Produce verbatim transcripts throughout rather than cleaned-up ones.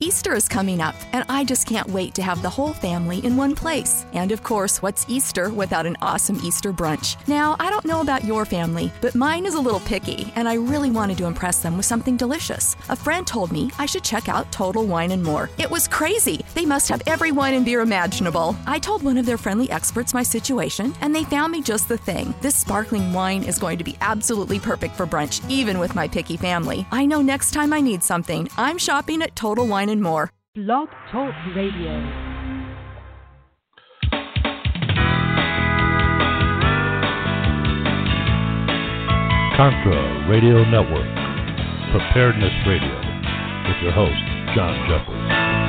Easter is coming up, and I just can't wait to have the whole family in one place. And of course, what's Easter without an awesome Easter brunch? Now, I don't know about your family, but mine is a little picky, and I really wanted to impress them with something delicious. A friend told me I should check out Total Wine and More. It was crazy. They must have every wine and beer imaginable. I told one of their friendly experts my situation, and they found me just the thing. This sparkling wine is going to be absolutely perfect for brunch, even with my picky family. I know next time I need something, I'm shopping at Total Wine and More. Blog Talk Radio. Contra Radio Network, Preparedness Radio, with your host, John Jeffers.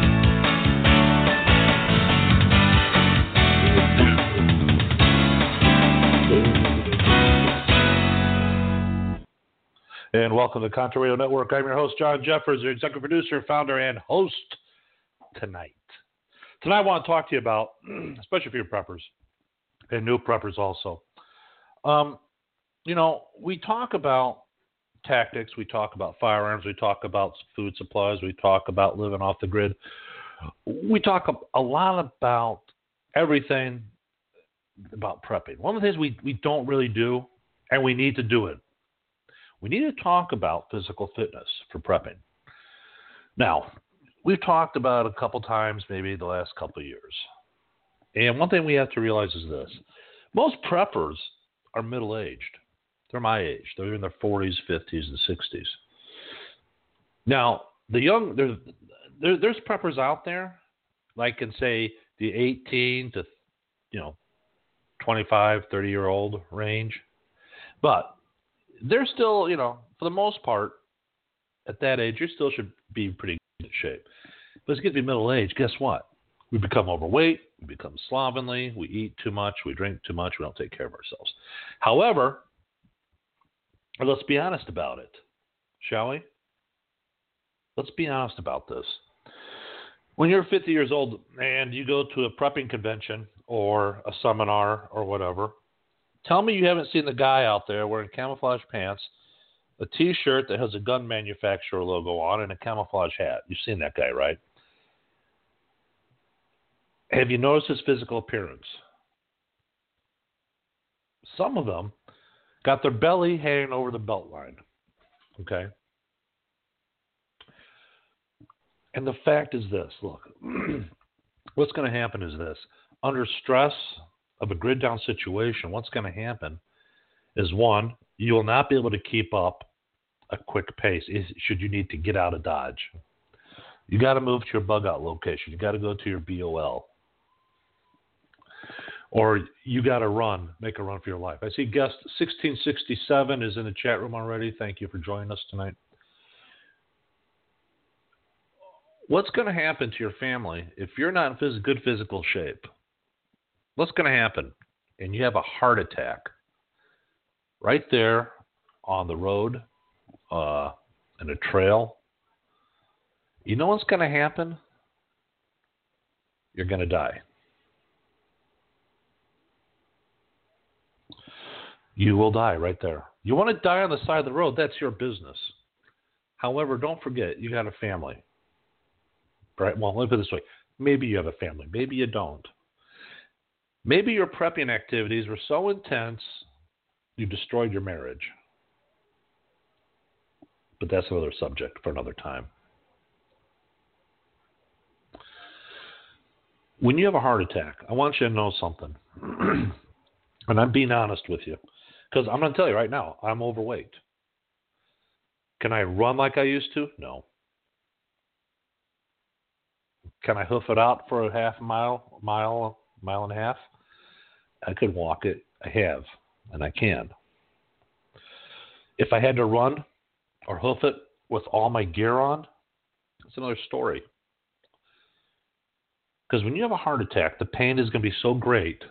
And welcome to Contra Radio Network. I'm your host, John Jeffers, your executive producer, founder, and host tonight. Tonight I want to talk to you about, especially for your preppers and new preppers also. Um, you know, we talk about tactics, we talk about firearms, we talk about food supplies, we talk about living off the grid. We talk a lot about everything about prepping. One of the things we, we don't really do, and we need to do it, we need to talk about physical fitness for prepping. Now, we've talked about it a couple times, maybe the last couple of years. And one thing we have to realize is this. Most preppers are middle-aged. They're my age. They're in their forties, fifties, and sixties. Now, the young, there's, there, there's preppers out there, like in, say, the eighteen to, you know, twenty-five, thirty-year-old range. But they're still, you know, for the most part, at that age, you still should be pretty good shape. But as you get to be middle-aged, guess what? We become overweight, we become slovenly, we eat too much, we drink too much, we don't take care of ourselves. However, let's be honest about it, shall we? Let's be honest about this. When you're fifty years old and you go to a prepping convention or a seminar or whatever, tell me you haven't seen the guy out there wearing camouflage pants, a T-shirt that has a gun manufacturer logo on, and a camouflage hat. You've seen that guy, right? Have you noticed his physical appearance? Some of them got their belly hanging over the belt line, okay? And the fact is this, look, what's going to happen is this. Under stress of a grid down situation, what's going to happen is, one, you will not be able to keep up a quick pace should you need to get out of Dodge. You got to move to your bug out location. You got to go to your B O L. Or you got to run, make a run for your life. I see guest sixteen sixty-seven is in the chat room already. Thank you for joining us tonight. What's going to happen to your family if you're not in good physical shape? What's going to happen? And you have a heart attack right there on the road, uh, in a trail. You know what's going to happen? You're going to die. You will die right there. You want to die on the side of the road, that's your business. However, don't forget, you got a family. Right? Well, let me put it this way. Maybe you have a family. Maybe you don't. Maybe your prepping activities were so intense, you destroyed your marriage. But that's another subject for another time. When you have a heart attack, I want you to know something. And I'm being honest with you. Because I'm going to tell you right now, I'm overweight. Can I run like I used to? No. Can I hoof it out for a half mile, mile, mile and a half? I could walk it. I have, and I can. If I had to run or hoof it with all my gear on, it's another story. Because when you have a heart attack, the pain is going to be so great,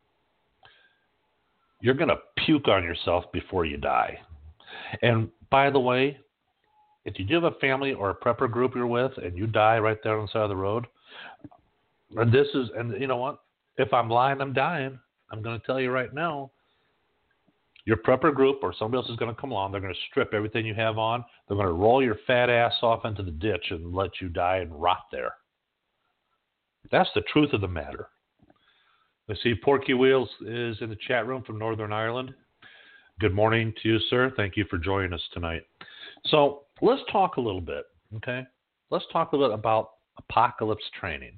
you're going to puke on yourself before you die. And by the way, if you do have a family or a prepper group you're with and you die right there on the side of the road, and this is, and you know what? If I'm lying, I'm dying. I'm going to tell you right now, Your prepper group or somebody else is going to come along. They're going to strip everything you have on. They're going to roll your fat ass off into the ditch and let you die and rot there. That's the truth of the matter. I see Porky Wheels is in the chat room from Northern Ireland. Good morning to you, sir. Thank you for joining us tonight. So let's talk a little bit, okay? Let's talk a little bit about apocalypse training.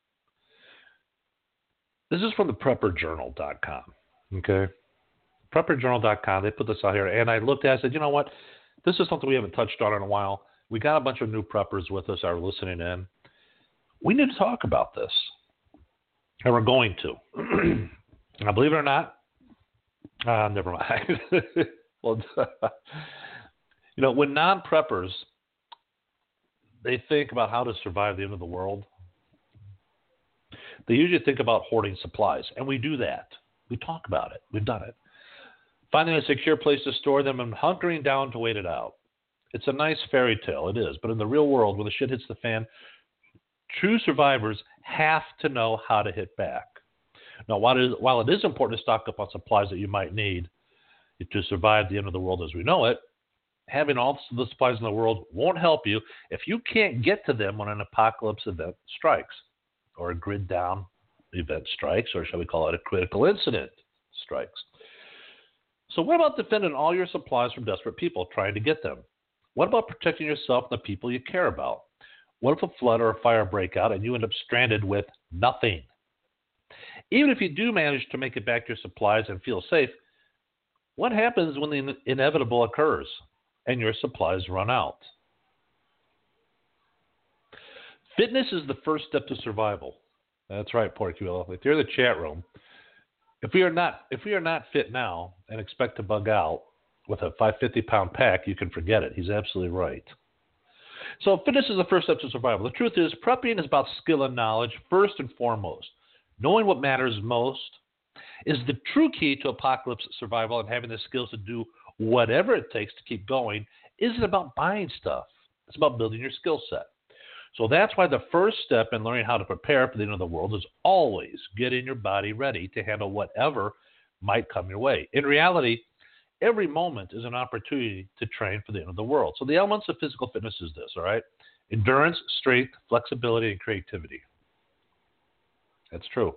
This is from the prepper journal dot com, okay? prepper journal dot com, they put this out here, and I looked at it and said, you know what? This is something we haven't touched on in a while. We got a bunch of new preppers with us, are listening in. We need to talk about this, and we're going to. Now, believe it or not, uh, never mind. Well, you know, when non-preppers, they think about how to survive the end of the world, they usually think about hoarding supplies, and we do that. We talk about it. We've done it. Finding a secure place to store them and hunkering down to wait it out. It's a nice fairy tale, it is, but in the real world, when the shit hits the fan, true survivors have to know how to hit back. Now, while it is, while it is important to stock up on supplies that you might need to survive the end of the world as we know it, having all the supplies in the world won't help you if you can't get to them when an apocalypse event strikes, or a grid down event strikes, or shall we call it a critical incident strikes. So what about defending all your supplies from desperate people trying to get them? What about protecting yourself and the people you care about? What if a flood or a fire break out and you end up stranded with nothing? Even if you do manage to make it back to your supplies and feel safe, what happens when the inevitable occurs and your supplies run out? Fitness is the first step to survival. That's right, Porculo. If you're in the chat room, if we are not if we are not fit now and expect to bug out with a five hundred fifty pound pack, you can forget it. He's absolutely right. So fitness is the first step to survival. The truth is, prepping is about skill and knowledge first and foremost. Knowing what matters most is the true key to apocalypse survival, and having the skills to do whatever it takes to keep going isn't about buying stuff. It's about building your skill set. So that's why the first step in learning how to prepare for the end of the world is always getting your body ready to handle whatever might come your way. In reality, every moment is an opportunity to train for the end of the world. So the elements of physical fitness is this, all right? Endurance, strength, flexibility, and creativity. That's true.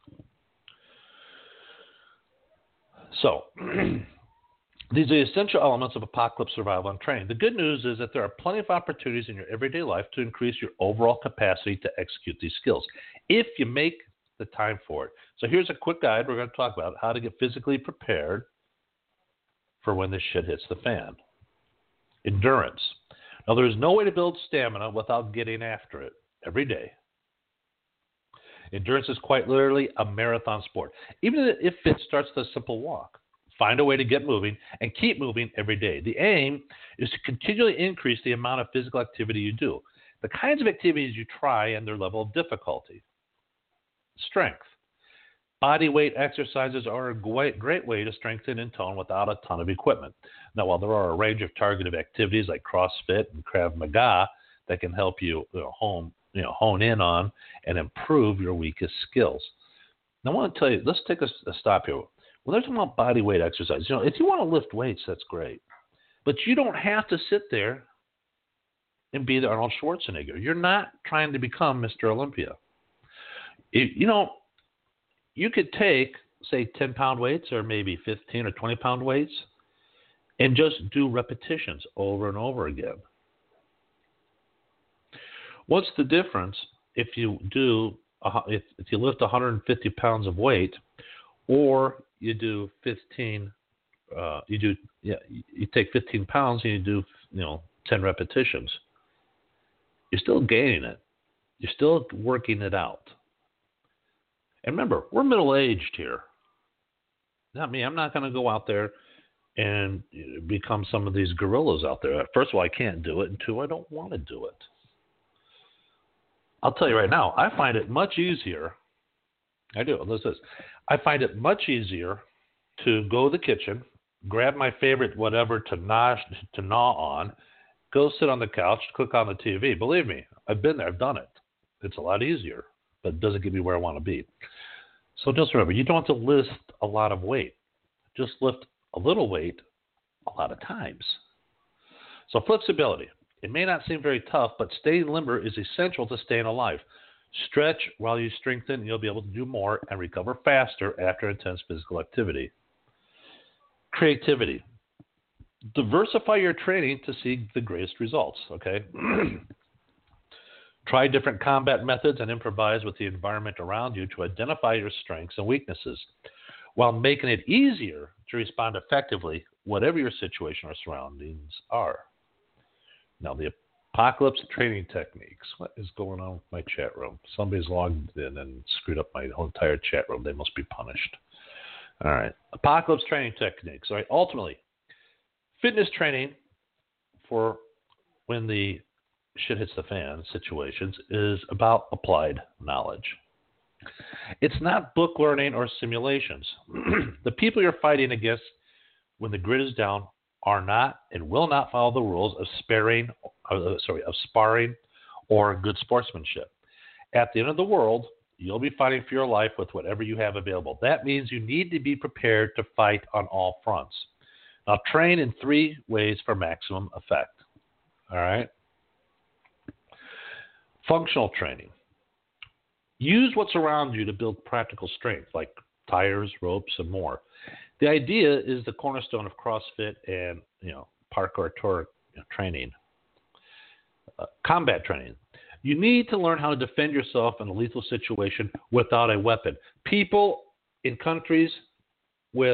So these are the essential elements of apocalypse survival and training. The good news is that there are plenty of opportunities in your everyday life to increase your overall capacity to execute these skills if you make the time for it. So here's a quick guide. We're going to talk about how to get physically prepared for when this shit hits the fan. Endurance. Now, there is no way to build stamina without getting after it every day. Endurance is quite literally a marathon sport. Even if it starts with a simple walk, find a way to get moving and keep moving every day. The aim is to continually increase the amount of physical activity you do, the kinds of activities you try, and their level of difficulty. Strength. Body weight exercises are a great, great way to strengthen and tone without a ton of equipment. Now, while there are a range of targeted activities like CrossFit and Krav Maga that can help you, you know, hone, you know, hone in on and improve your weakest skills. Now, I want to tell you, let's take a, a stop here. When they're talking about body weight exercise, you know, if you want to lift weights, that's great. But you don't have to sit there and be the Arnold Schwarzenegger. You're not trying to become Mister Olympia. It, you know, you could take, say, ten-pound weights or maybe fifteen or twenty-pound weights and just do repetitions over and over again. What's the difference if you do if, if you lift one hundred fifty pounds of weight, or you do fifteen? Uh, you do yeah, you take fifteen pounds and you do you know ten repetitions. You're still gaining it. You're still working it out. And remember, we're middle-aged here. Not me. I'm not going to go out there and become some of these gorillas out there. First of all, I can't do it, and two, I don't want to do it. I'll tell you right now, I find it much easier. I do. Listen, I find it much easier to go to the kitchen, grab my favorite whatever to gnaw, to gnaw on, go sit on the couch, cook on the T V. Believe me, I've been there. I've done it. It's a lot easier, but it doesn't get me where I want to be. So just remember, you don't have to lift a lot of weight. Just lift a little weight a lot of times. So flexibility. It may not seem very tough, but staying limber is essential to staying alive. Stretch while you strengthen, and you'll be able to do more and recover faster after intense physical activity. Creativity. Diversify your training to see the greatest results, okay? Try different combat methods and improvise with the environment around you to identify your strengths and weaknesses, while making it easier to respond effectively, whatever your situation or surroundings are. Now, the apocalypse training techniques. What is going on with my chat room? Somebody's logged in and screwed up my whole entire chat room. They must be punished. All right. Apocalypse training techniques. All right. Ultimately, fitness training for when the shit hits the fan situations is about applied knowledge. It's not book learning or simulations. The people you're fighting against when the grid is down are not and will not follow the rules of sparring, uh, sorry, of sparring or good sportsmanship. At the end of the world, you'll be fighting for your life with whatever you have available. That means you need to be prepared to fight on all fronts. Now, train in three ways for maximum effect. All right? Functional training. Use what's around you to build practical strength, like tires, ropes, and more. The idea is the cornerstone of CrossFit and, you know, parkour tour training. Uh, combat training. You need to learn how to defend yourself in a lethal situation without a weapon. People in countries with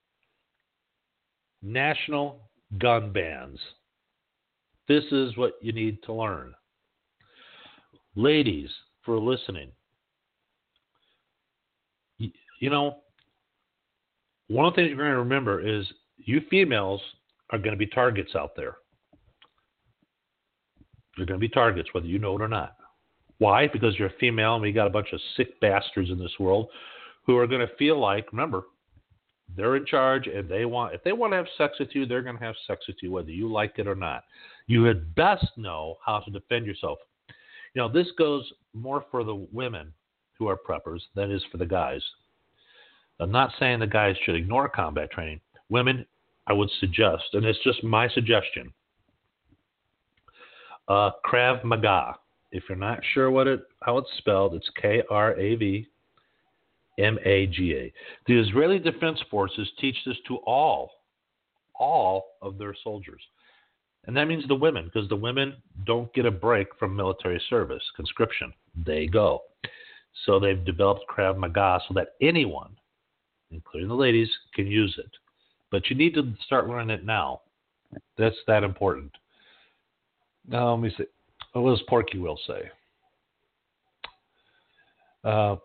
national gun bans. This is what you need to learn. Ladies, for listening, you, you know, one of the things you're going to remember is you females are going to be targets out there. You're going to be targets, whether you know it or not. Why? Because you're a female and we got a bunch of sick bastards in this world who are going to feel like, remember, they're in charge and they want, if they want to have sex with you, they're going to have sex with you, whether you like it or not. You had best know how to defend yourself. You know, this goes more for the women who are preppers than it is for the guys. I'm not saying the guys should ignore combat training. Women, I would suggest, and it's just my suggestion, uh, Krav Maga. If you're not sure what it, how it's spelled, it's K R A V M A G A. The Israeli Defense Forces teach this to all, all of their soldiers. And that means the women, because the women don't get a break from military service, conscription. They go. So they've developed Krav Maga so that anyone, including the ladies, can use it. But you need to start learning it now. That's that important. Now, let me see. What does Porky Will say? Uh,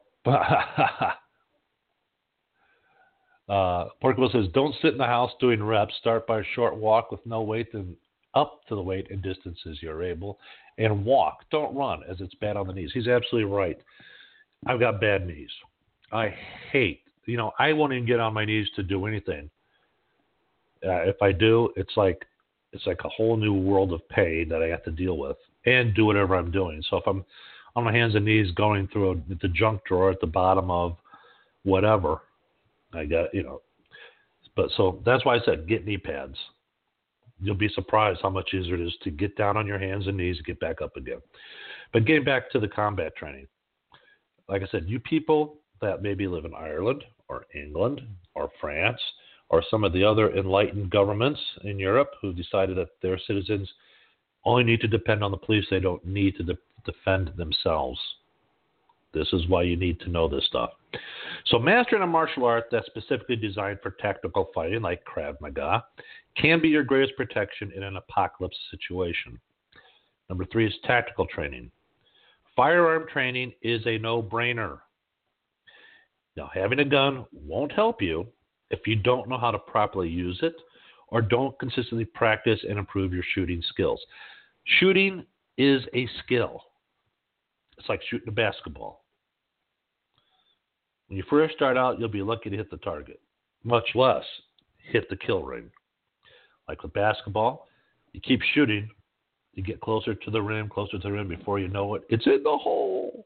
uh, Porky Will says, don't sit in the house doing reps. Start by a short walk with no weight, then up to the weight and distances you're able. And walk. Don't run, as it's bad on the knees. He's absolutely right. I've got bad knees. I hate, you know, I won't even get on my knees to do anything. Uh, if I do, it's like it's like a whole new world of pain that I have to deal with and do whatever I'm doing. So if I'm on my hands and knees going through a, the junk drawer at the bottom of whatever, I got, you know. But so that's why I said get knee pads. You'll be surprised how much easier it is to get down on your hands and knees and get back up again. But getting back to the combat training, like I said, you people that maybe live in Ireland or England or France or some of the other enlightened governments in Europe who decided that their citizens only need to depend on the police. They don't need to de- defend themselves. This is why you need to know this stuff. So mastering a martial art that's specifically designed for tactical fighting, like Krav Maga, can be your greatest protection in an apocalypse situation. Number three is tactical training. Firearm training is a no-brainer. Now, having a gun won't help you if you don't know how to properly use it or don't consistently practice and improve your shooting skills. Shooting is a skill. It's like shooting a basketball. When you first start out, you'll be lucky to hit the target, much less hit the kill ring. Like with basketball, you keep shooting, you get closer to the rim, closer to the rim. Before you know it, it's in the hole.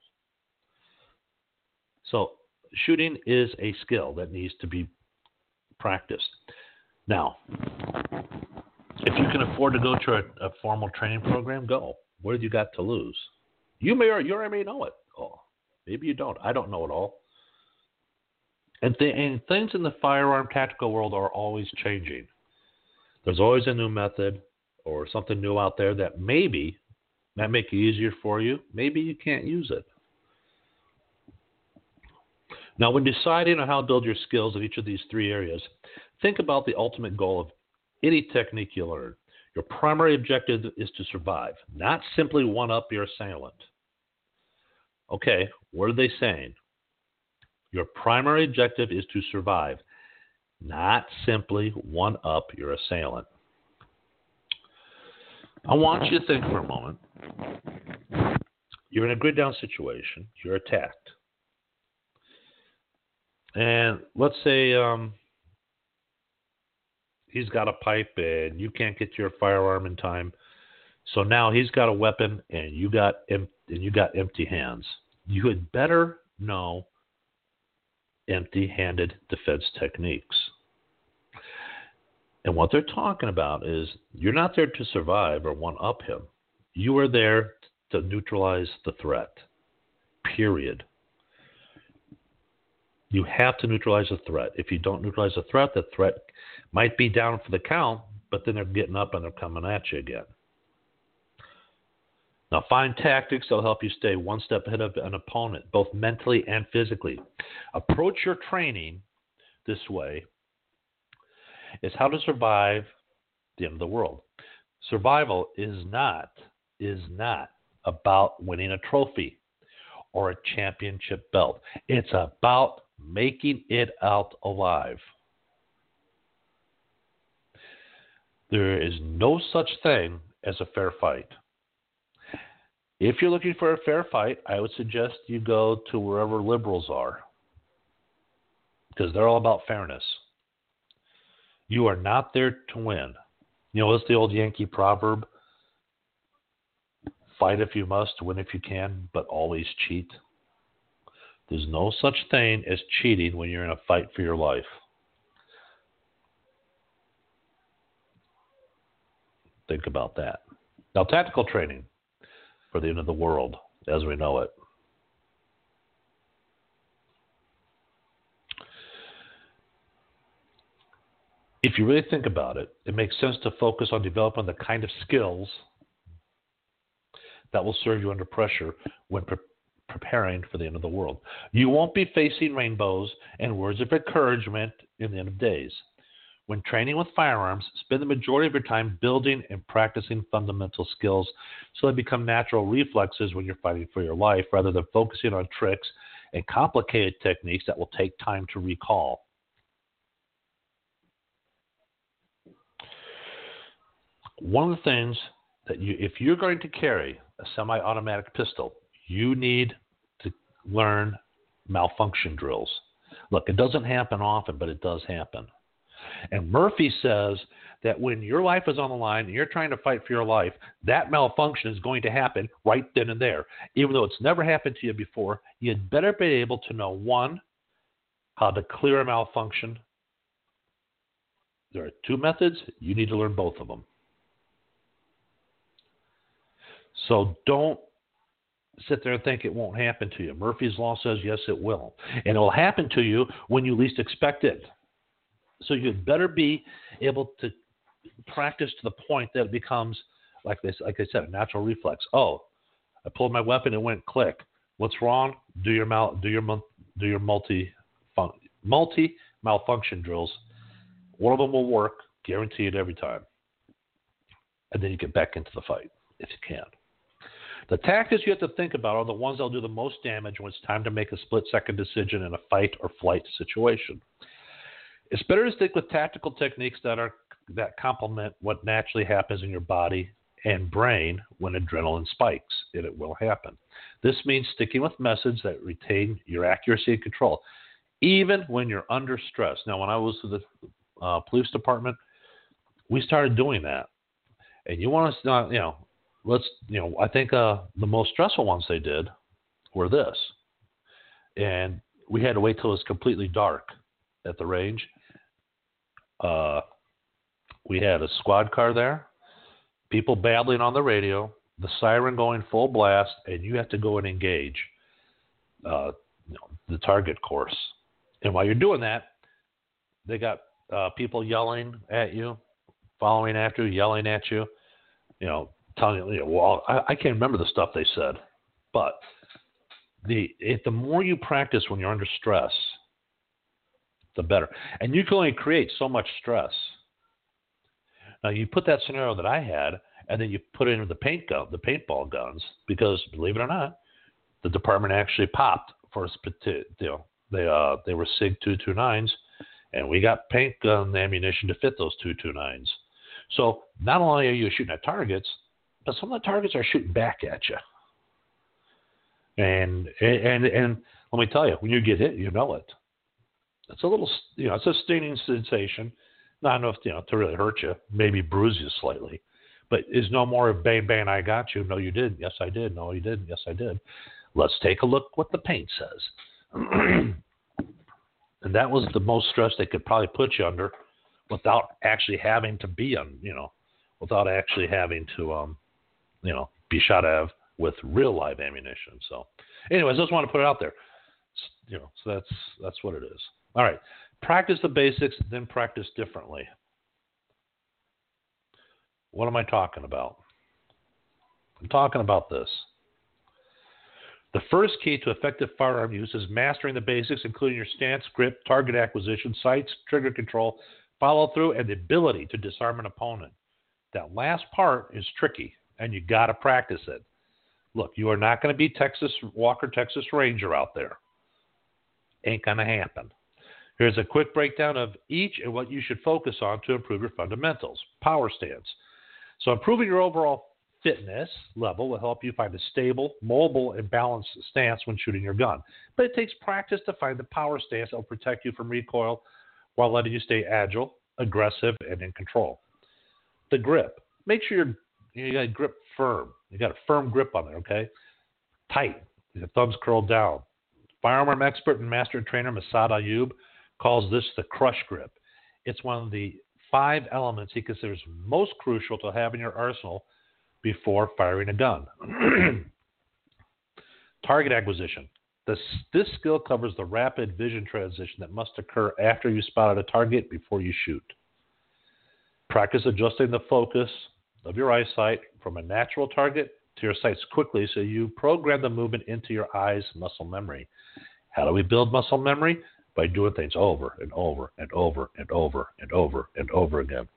So shooting is a skill that needs to be practice. Now, if you can afford to go to a, a formal training program, go. What have you got to lose? You may or you already may know it all. Maybe you don't. I don't know it all. And, th- and things in the firearm tactical world are always changing. There's always a new method or something new out there that maybe might make it easier for you. Maybe you can't use it. Now, when deciding on how to build your skills in each of these three areas, think about the ultimate goal of any technique you learn. Your primary objective is to survive, not simply one-up your assailant. Okay, what are they saying? Your primary objective is to survive, not simply one-up your assailant. I want you to think for a moment. You're in a grid-down situation. You're attacked. And let's say um, he's got a pipe and you can't get your firearm in time. So now he's got a weapon and you got em- and you got empty hands. You had better know empty-handed defense techniques. And what they're talking about is you're not there to survive or one-up him. You are there to neutralize the threat, period. You have to neutralize the threat. If you don't neutralize the threat, the threat might be down for the count, but then they're getting up and they're coming at you again. Now, find tactics that will help you stay one step ahead of an opponent, both mentally and physically. Approach your training this way. It's how to survive the end of the world. Survival is not, is not about winning a trophy or a championship belt. It's about making it out alive. There is no such thing as a fair fight. If you're looking for a fair fight, I would suggest you go to wherever liberals are, because they're all about fairness. You are not there to win. You know, it's the old Yankee proverb, fight if you must, win if you can, but always cheat. There's no such thing as cheating when you're in a fight for your life. Think about that. Now, tactical training for the end of the world as we know it. If you really think about it, it makes sense to focus on developing the kind of skills that will serve you under pressure when pre- preparing for the end of the world. You won't be facing rainbows and words of encouragement in the end of days. When training with firearms, spend the majority of your time building and practicing fundamental skills so they become natural reflexes when you're fighting for your life, rather than focusing on tricks and complicated techniques that will take time to recall. One of the things that you, if you're going to carry a semi-automatic pistol, you need to learn malfunction drills. Look, it doesn't happen often, but it does happen. And Murphy says that when your life is on the line and you're trying to fight for your life, that malfunction is going to happen right then and there. Even though it's never happened to you before, you'd better be able to know, one, how to clear a malfunction. There are two methods. You need to learn both of them. So don't sit there and think it won't happen to you. Murphy's Law says, yes, it will. And it will happen to you when you least expect it. So you'd better be able to practice to the point that it becomes, like this, like I said, a natural reflex. Oh, I pulled my weapon, it went click. What's wrong? Do your mal, do your do your multi multi malfunction drills. One of them will work, guaranteed every time. And then you get back into the fight if you can. The tactics you have to think about are the ones that will do the most damage when it's time to make a split-second decision in a fight or flight situation. It's better to stick with tactical techniques that are that complement what naturally happens in your body and brain when adrenaline spikes, and it will happen. This means sticking with methods that retain your accuracy and control, even when you're under stress. Now, when I was to the uh, police department, we started doing that. And you want to, uh, you know, let's, you know, I think uh, the most stressful ones they did were this. And we had to wait till it was completely dark at the range. Uh, we had a squad car there, people babbling on the radio, the siren going full blast, and you have to go and engage uh, you know, the target course. And while you're doing that, they got uh, people yelling at you, following after you, yelling at you, you know, telling you, you know, well, I, I can't remember the stuff they said, but the it, the more you practice when you're under stress, the better. And you can only create so much stress. Now, you put that scenario that I had, and then you put it into the paint gun, the paintball guns, because believe it or not, the department actually popped for a you know, they uh they were SIG two twenty-nines, and we got paint gun ammunition to fit those two twenty-nines. So not only are you shooting at targets, but some of the targets are shooting back at you. And and and let me tell you, when you get hit, you know it. It's a little, you know, it's a stinging sensation. Not enough, you know, to really hurt you, maybe bruise you slightly, but is no more of bang, bang, I got you. No, you didn't. Yes, I did. No, you didn't. Yes, I did. Let's take a look what the paint says. And that was the most stress they could probably put you under without actually having to be on, you know, without actually having to, um, you know, be shot at with real live ammunition. So anyways, I just want to put it out there, you know, so that's, that's what it is. All right. Practice the basics, then practice differently. What am I talking about? I'm talking about this. The first key to effective firearm use is mastering the basics, including your stance, grip, target acquisition, sights, trigger control, follow through, and the ability to disarm an opponent. That last part is tricky, and you got to practice it. Look, you are not going to be Texas Walker, Texas Ranger out there. Ain't going to happen. Here's a quick breakdown of each and what you should focus on to improve your fundamentals. Power stance. So improving your overall fitness level will help you find a stable, mobile, and balanced stance when shooting your gun. But it takes practice to find the power stance that will protect you from recoil while letting you stay agile, aggressive, and in control. The grip. Make sure you're, you got to grip firm. You got a firm grip on it, okay? Tight. Your thumbs curled down. Firearm expert and master trainer Masad Ayub calls this the crush grip. It's one of the five elements he considers most crucial to have in your arsenal before firing a gun. Target acquisition. This, this skill covers the rapid vision transition that must occur after you spotted a target before you shoot. Practice adjusting the focus of your eyesight from a natural target to your sights quickly so you program the movement into your eyes' muscle memory. How do we build muscle memory? By doing things over and over and over and over and over and over again.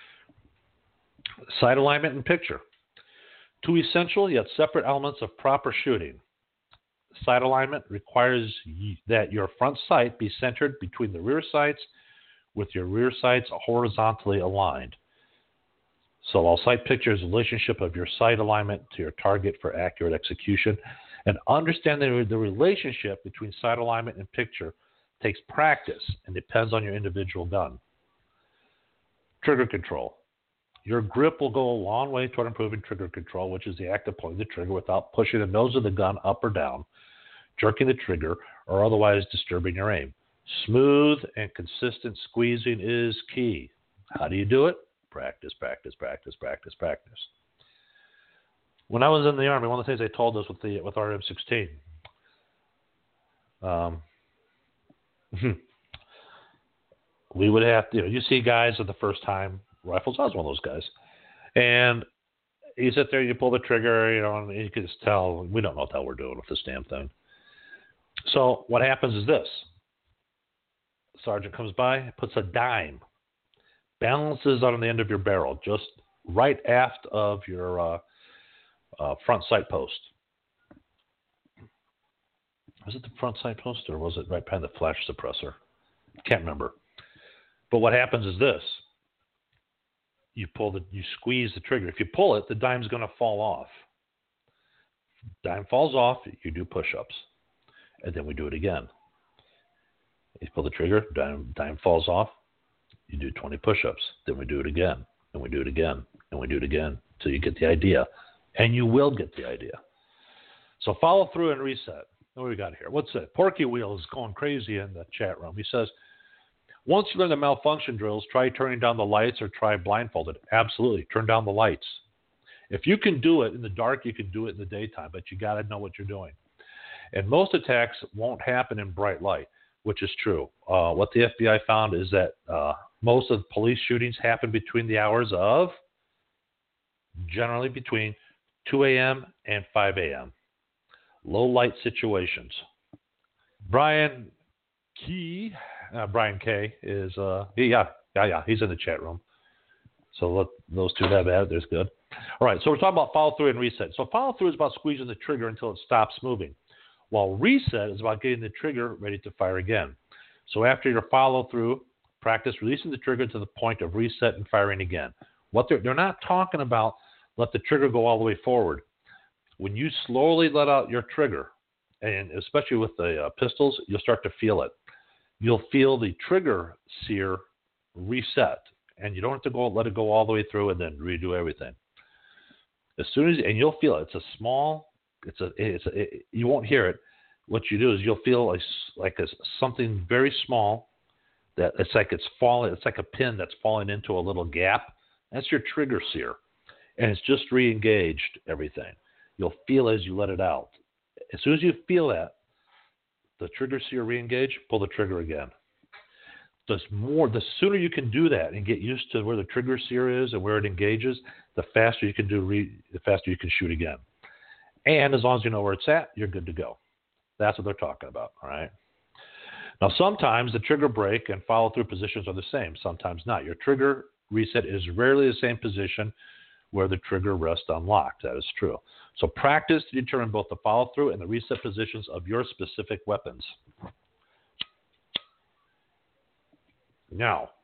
Sight alignment and picture. Two essential yet separate elements of proper shooting. Sight alignment requires that your front sight be centered between the rear sights with your rear sights horizontally aligned. So all sight picture is a relationship of your sight alignment to your target for accurate execution. And understanding the relationship between sight alignment and picture takes practice and depends on your individual gun. Trigger control. Your grip will go a long way toward improving trigger control, which is the act of pulling the trigger without pushing the nose of the gun up or down, jerking the trigger, or otherwise disturbing your aim. Smooth and consistent squeezing is key. How do you do it? Practice, practice, practice, practice, practice. When I was in the Army, one of the things they told us with the with our M sixteen, um, we would have to, you know, you see guys at the first time rifles. I was one of those guys, and you sit there, you pull the trigger, you know, and you can just tell we don't know what the hell we're doing with this damn thing. So what happens is this: the sergeant comes by, puts a dime, balances on the end of your barrel, just right aft of your uh, uh, front sight post. Was it the front sight post or was it right behind the flash suppressor? Can't remember. But what happens is this: you pull the, you squeeze the trigger. If you pull it, the dime's going to fall off. Dime falls off, you do push-ups, and then we do it again. You pull the trigger, dime, dime falls off, you do twenty push-ups. Then we do it again, and we do it again, and we do it again until you get the idea, and you will get the idea. So follow through and reset. What do we got here? What's it? Porky Wheel is going crazy in the chat room. He says, Once you learn the malfunction drills, try turning down the lights or try blindfolded. Absolutely. Turn down the lights. If you can do it in the dark, you can do it in the daytime, but you got to know what you're doing. And most attacks won't happen in bright light, which is true. Uh, what the F B I found is that uh, most of the police shootings happen between the hours of, generally between two a.m. and five a.m. Low light situations. Brian Key, uh, Brian K is, uh, yeah, yeah, yeah, he's in the chat room. So let those two have at it. There's good. All right, so we're talking about follow through and reset. So follow through is about squeezing the trigger until it stops moving, while reset is about getting the trigger ready to fire again. So after your follow through, practice releasing the trigger to the point of reset and firing again. What they're, they're not talking about let the trigger go all the way forward. When you slowly let out your trigger, and especially with the uh, pistols, you'll start to feel it. You'll feel the trigger sear reset, and you don't have to go let it go all the way through and then redo everything. As soon as, and you'll feel it. It's a small, it's a, it's a, it, you won't hear it. What you do is you'll feel like, like a, something very small that it's like it's falling, it's like a pin that's falling into a little gap. That's your trigger sear. And it's just re-engaged everything. You'll feel as you let it out. As soon as you feel that, the trigger sear re-engage, pull the trigger again. The more, the sooner you can do that and get used to where the trigger sear is and where it engages, the faster you can do, re, the faster you can shoot again. And as long as you know where it's at, you're good to go. That's what they're talking about, all right? Now, sometimes the trigger break and follow-through positions are the same. Sometimes not. Your trigger reset is rarely the same position where the trigger rests unlocked. That is true. So practice to determine both the follow-through and the reset positions of your specific weapons. Now,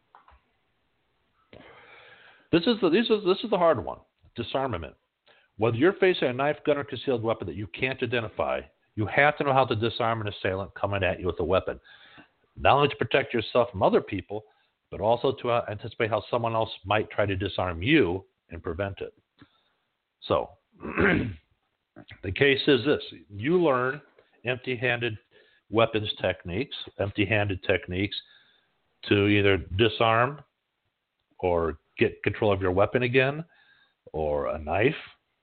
this is the this is this is the hard one. Disarmament. Whether you're facing a knife, gun, or concealed weapon that you can't identify, you have to know how to disarm an assailant coming at you with a weapon. Not only to protect yourself from other people, but also to anticipate how someone else might try to disarm you and prevent it. So, the case is this. You learn empty-handed weapons techniques, empty-handed techniques to either disarm or get control of your weapon again or a knife.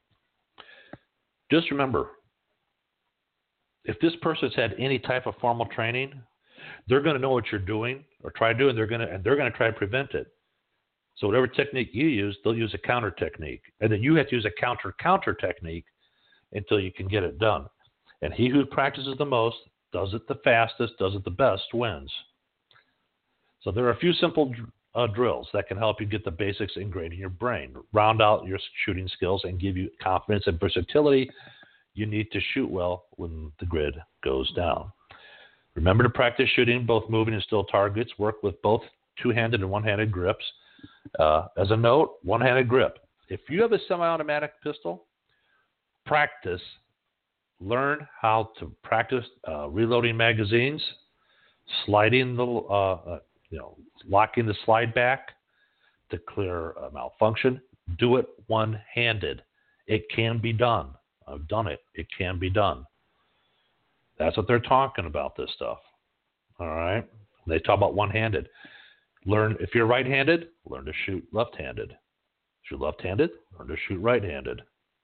Just remember, if this person's had any type of formal training, they're going to know what you're doing or try to do, and they're going to and they're going to try to prevent it. So whatever technique you use, they'll use a counter technique, and then you have to use a counter counter technique until you can get it done. And he who practices the most, does it the fastest, does it the best, wins. So there are a few simple uh, drills that can help you get the basics ingrained in your brain, round out your shooting skills, and give you confidence and versatility you need to shoot well when the grid goes down. Remember to practice shooting both moving and still targets. Work with both two-handed and one-handed grips. Uh, as a note, one-handed grip. If you have a semi-automatic pistol, practice. Learn how to practice uh, reloading magazines, sliding the, uh, uh, you know, locking the slide back to clear a malfunction. Do it one-handed. It can be done. I've done it. It can be done. That's what they're talking about, this stuff. All right? They talk about one-handed. Learn, if you're right-handed, learn to shoot left-handed. If you're left-handed, learn to shoot right-handed.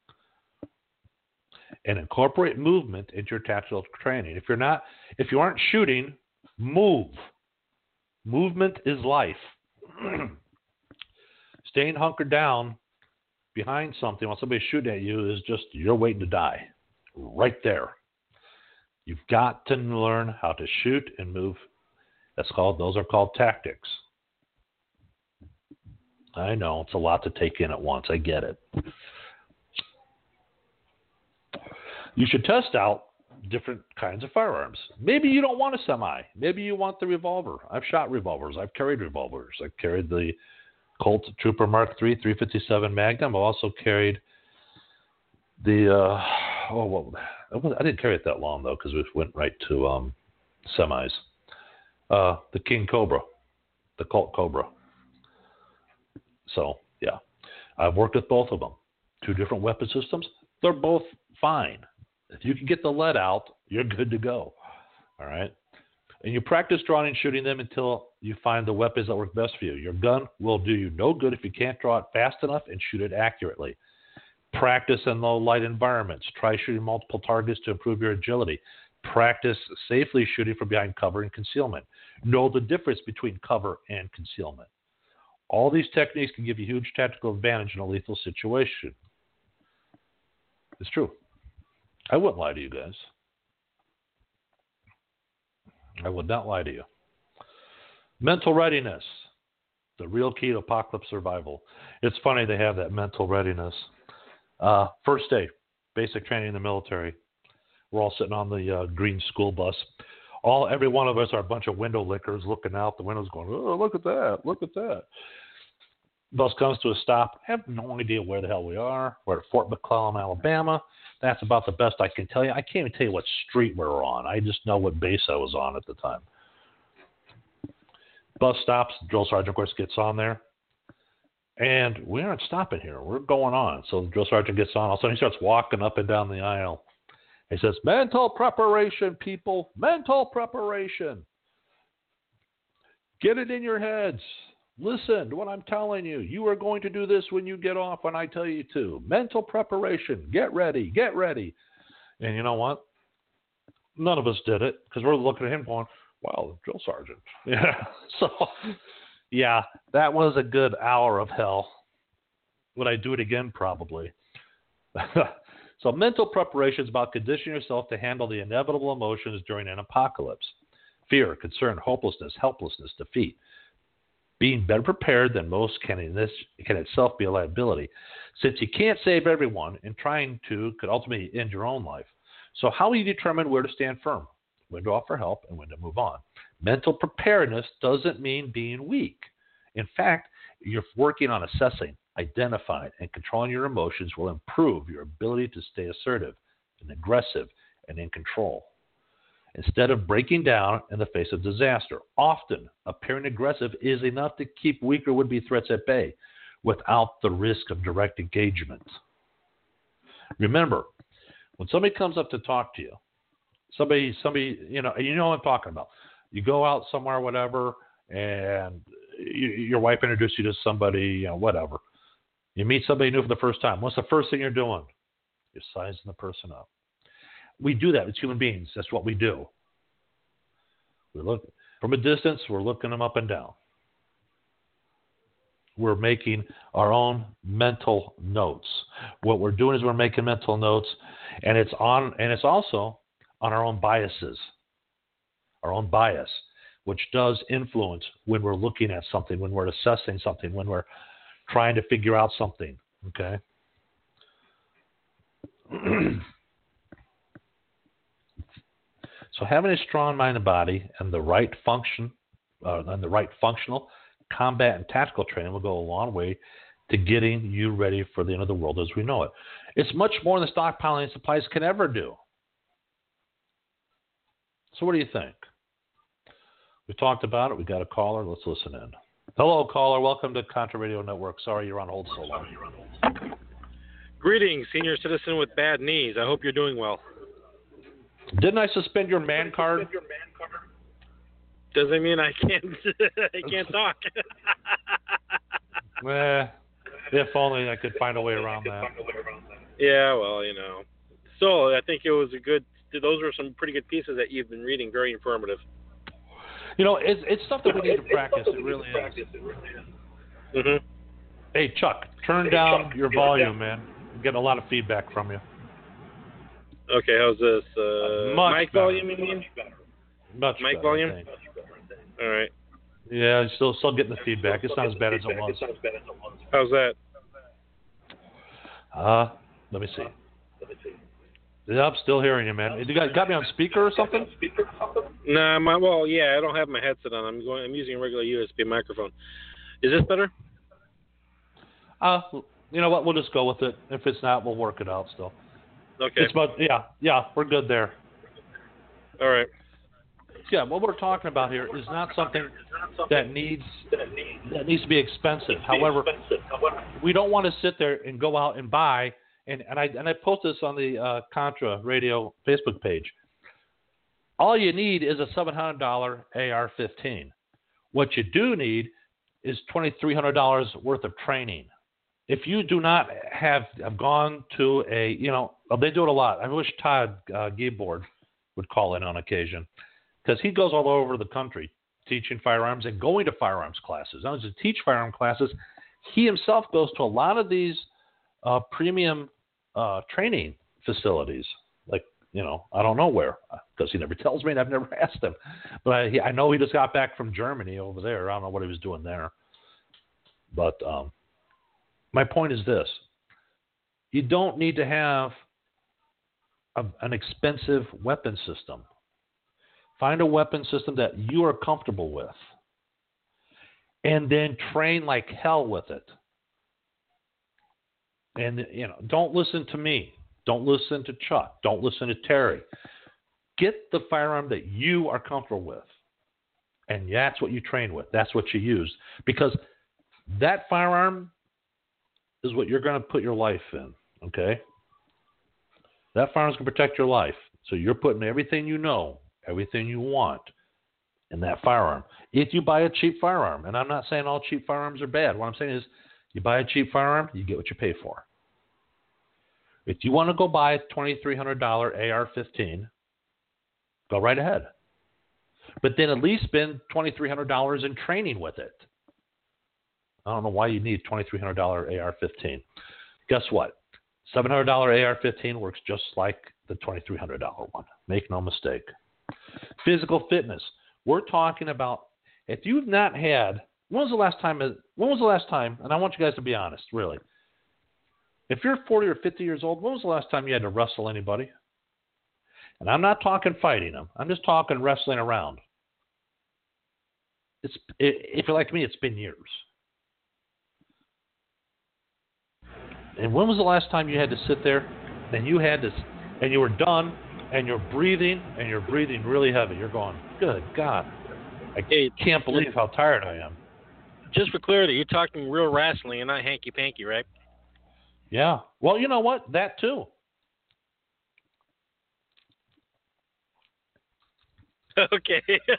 And incorporate movement into your tactical training. If you're not, if you aren't shooting, move. Movement is life. Staying hunkered down behind something while somebody's shooting at you is just, you're waiting to die. Right there. You've got to learn how to shoot and move. That's called, those are called tactics. I know, it's a lot to take in at once. I get it. You should test out different kinds of firearms. Maybe you don't want a semi. Maybe you want the revolver. I've shot revolvers. I've carried revolvers. I've carried the Colt Trooper Mark three three fifty-seven Magnum. I've also carried the, uh, oh, what, I didn't carry it that long, though, because we went right to um, semis. Uh, the King Cobra, the Colt Cobra. So, yeah. I've worked with both of them. Two different weapon systems. They're both fine. If you can get the lead out, you're good to go. All right? And you practice drawing and shooting them until you find the weapons that work best for you. Your gun will do you no good if you can't draw it fast enough and shoot it accurately. Practice in low light environments. Try shooting multiple targets to improve your agility. Practice safely shooting from behind cover and concealment. Know the difference between cover and concealment. All these techniques can give you huge tactical advantage in a lethal situation. It's true. I wouldn't lie to you guys. I would not lie to you. Mental readiness, the real key to apocalypse survival. It's funny they have that mental readiness. Uh, first day, basic training in the military. We're all sitting on the uh, green school bus. All, every one of us are a bunch of window lickers looking out the windows going, oh, look at that, look at that. Bus comes to a stop. I have no idea where the hell we are. We're at Fort McClellan, Alabama. That's about the best I can tell you. I can't even tell you what street we're on. I just know what base I was on at the time. Bus stops. The drill sergeant, of course, gets on there. And we aren't stopping here. We're going on. So the drill sergeant gets on. All of a sudden, he starts walking up and down the aisle. He says, mental preparation, people. Mental preparation. Get it in your heads. Listen to what I'm telling you. You are going to do this when you get off when I tell you to. Mental preparation. Get ready. Get ready. And you know what? None of us did it because we're looking at him going, wow, the drill sergeant. Yeah. So, yeah, that was a good hour of hell. Would I do it again? Probably. So mental preparation is about conditioning yourself to handle the inevitable emotions during an apocalypse. Fear, concern, hopelessness, helplessness, defeat. Being better prepared than most can, in this, can itself be a liability, since you can't save everyone, and trying to could ultimately end your own life. So how will you determine where to stand firm, when to offer help, and when to move on? Mental preparedness doesn't mean being weak. In fact, you're working on assessing, identifying, and controlling your emotions will improve your ability to stay assertive and aggressive and in control. Instead of breaking down in the face of disaster, often appearing aggressive is enough to keep weaker would-be threats at bay without the risk of direct engagement. Remember, when somebody comes up to talk to you, somebody, somebody, you know, you know what I'm talking about. You go out somewhere, whatever, and you, your wife introduces you to somebody, you know, whatever. You meet somebody new for the first time. What's the first thing you're doing? You're sizing the person up. We do that as human beings. That's what we do. We look from a distance. We're looking them up and down. We're making our own mental notes. What we're doing is we're making mental notes, and it's on, and it's also on our own biases, our own bias, which does influence when we're looking at something, when we're assessing something, when we're trying to figure out something. Okay. So having a strong mind and body and the right function, uh, and the right functional, combat, and tactical training will go a long way to getting you ready for the end of the world as we know it. It's much more than stockpiling supplies can ever do. So what do you think? We talked about it. We got a caller. Let's listen in. Hello, caller. Welcome to Contra Radio Network. Sorry you're on hold so long. Greetings, senior citizen with bad knees. I hope you're doing well. Didn't I suspend your man card? Doesn't mean I can't I can't talk. Eh, if only I could find a way around that. Yeah, well, you know. So I think it was a good. Those were some pretty good pieces that you've been reading. Very informative. You know, it's it's stuff that we need to practice. It really is. Mm-hmm. Hey, Chuck, turn down your volume, man. I'm getting a lot of feedback from you. Okay, how's this? Uh, Much mic better. volume, you mean? Much Mic better, volume? I think. All right. Yeah, I'm still still getting the feedback. It's not as bad as it was. How's that? Uh, let me see. Yeah, I'm still hearing you, man. You got, got me on speaker or something? Nah, my well, yeah, I don't have my headset on. I'm going. I'm using a regular U S B microphone. Is this better? Uh, you know what? We'll just go with it. If it's not, we'll work it out still. Okay. It's about, yeah, yeah, we're good there. All right. Yeah, what we're talking about here is not something that needs that needs to be expensive. However, we don't want to sit there and go out and buy. And, and I and I posted this on the uh, Contra Radio Facebook page. all you need is a seven hundred dollars A R fifteen. What you do need is twenty-three hundred dollars worth of training. If you do not have, have gone to a, you know, they do it a lot. I wish Todd uh, Giebord would call in on occasion, because he goes all over the country teaching firearms and going to firearms classes. Not only to teach firearm classes, he himself goes to a lot of these uh, premium uh, training facilities. Like, you know, I don't know where, because he never tells me and I've never asked him. But I, he, I know he just got back from Germany over there. I don't know what he was doing there. But um, my point is this. You don't need to have a, an expensive weapon system. Find a weapon system that you are comfortable with, and then train like hell with it. And, you know, don't listen to me. Don't listen to Chuck. Don't listen to Terry. Get the firearm that you are comfortable with, and that's what you train with. That's what you use, because that firearm is what you're going to put your life in, okay? That firearm's going to protect your life. So you're putting everything you know, everything you want in that firearm. If you buy a cheap firearm, and I'm not saying all cheap firearms are bad. What I'm saying is you buy a cheap firearm, you get what you pay for. If you want to go buy a twenty-three hundred dollars A R fifteen, go right ahead. But then at least spend twenty-three hundred dollars in training with it. I don't know why you need twenty-three hundred dollars A R fifteen. Guess what? seven hundred dollars A R fifteen works just like the twenty-three hundred dollars one. Make no mistake. Physical fitness. We're talking about, if you've not had, when was the last time, when was the last time, and I want you guys to be honest, really. If you're forty or fifty years old, when was the last time you had to wrestle anybody? And I'm not talking fighting them. I'm just talking wrestling around. It's, if you're like me, it's been years. And when was the last time you had to sit there and you had to, and you were done, and you're breathing, and you're breathing really heavy? You're going, good God, I Hey, can't believe how tired I am. Just for clarity, you're talking real wrestling and not hanky-panky, right? Yeah. Well, you know what? That too. Okay.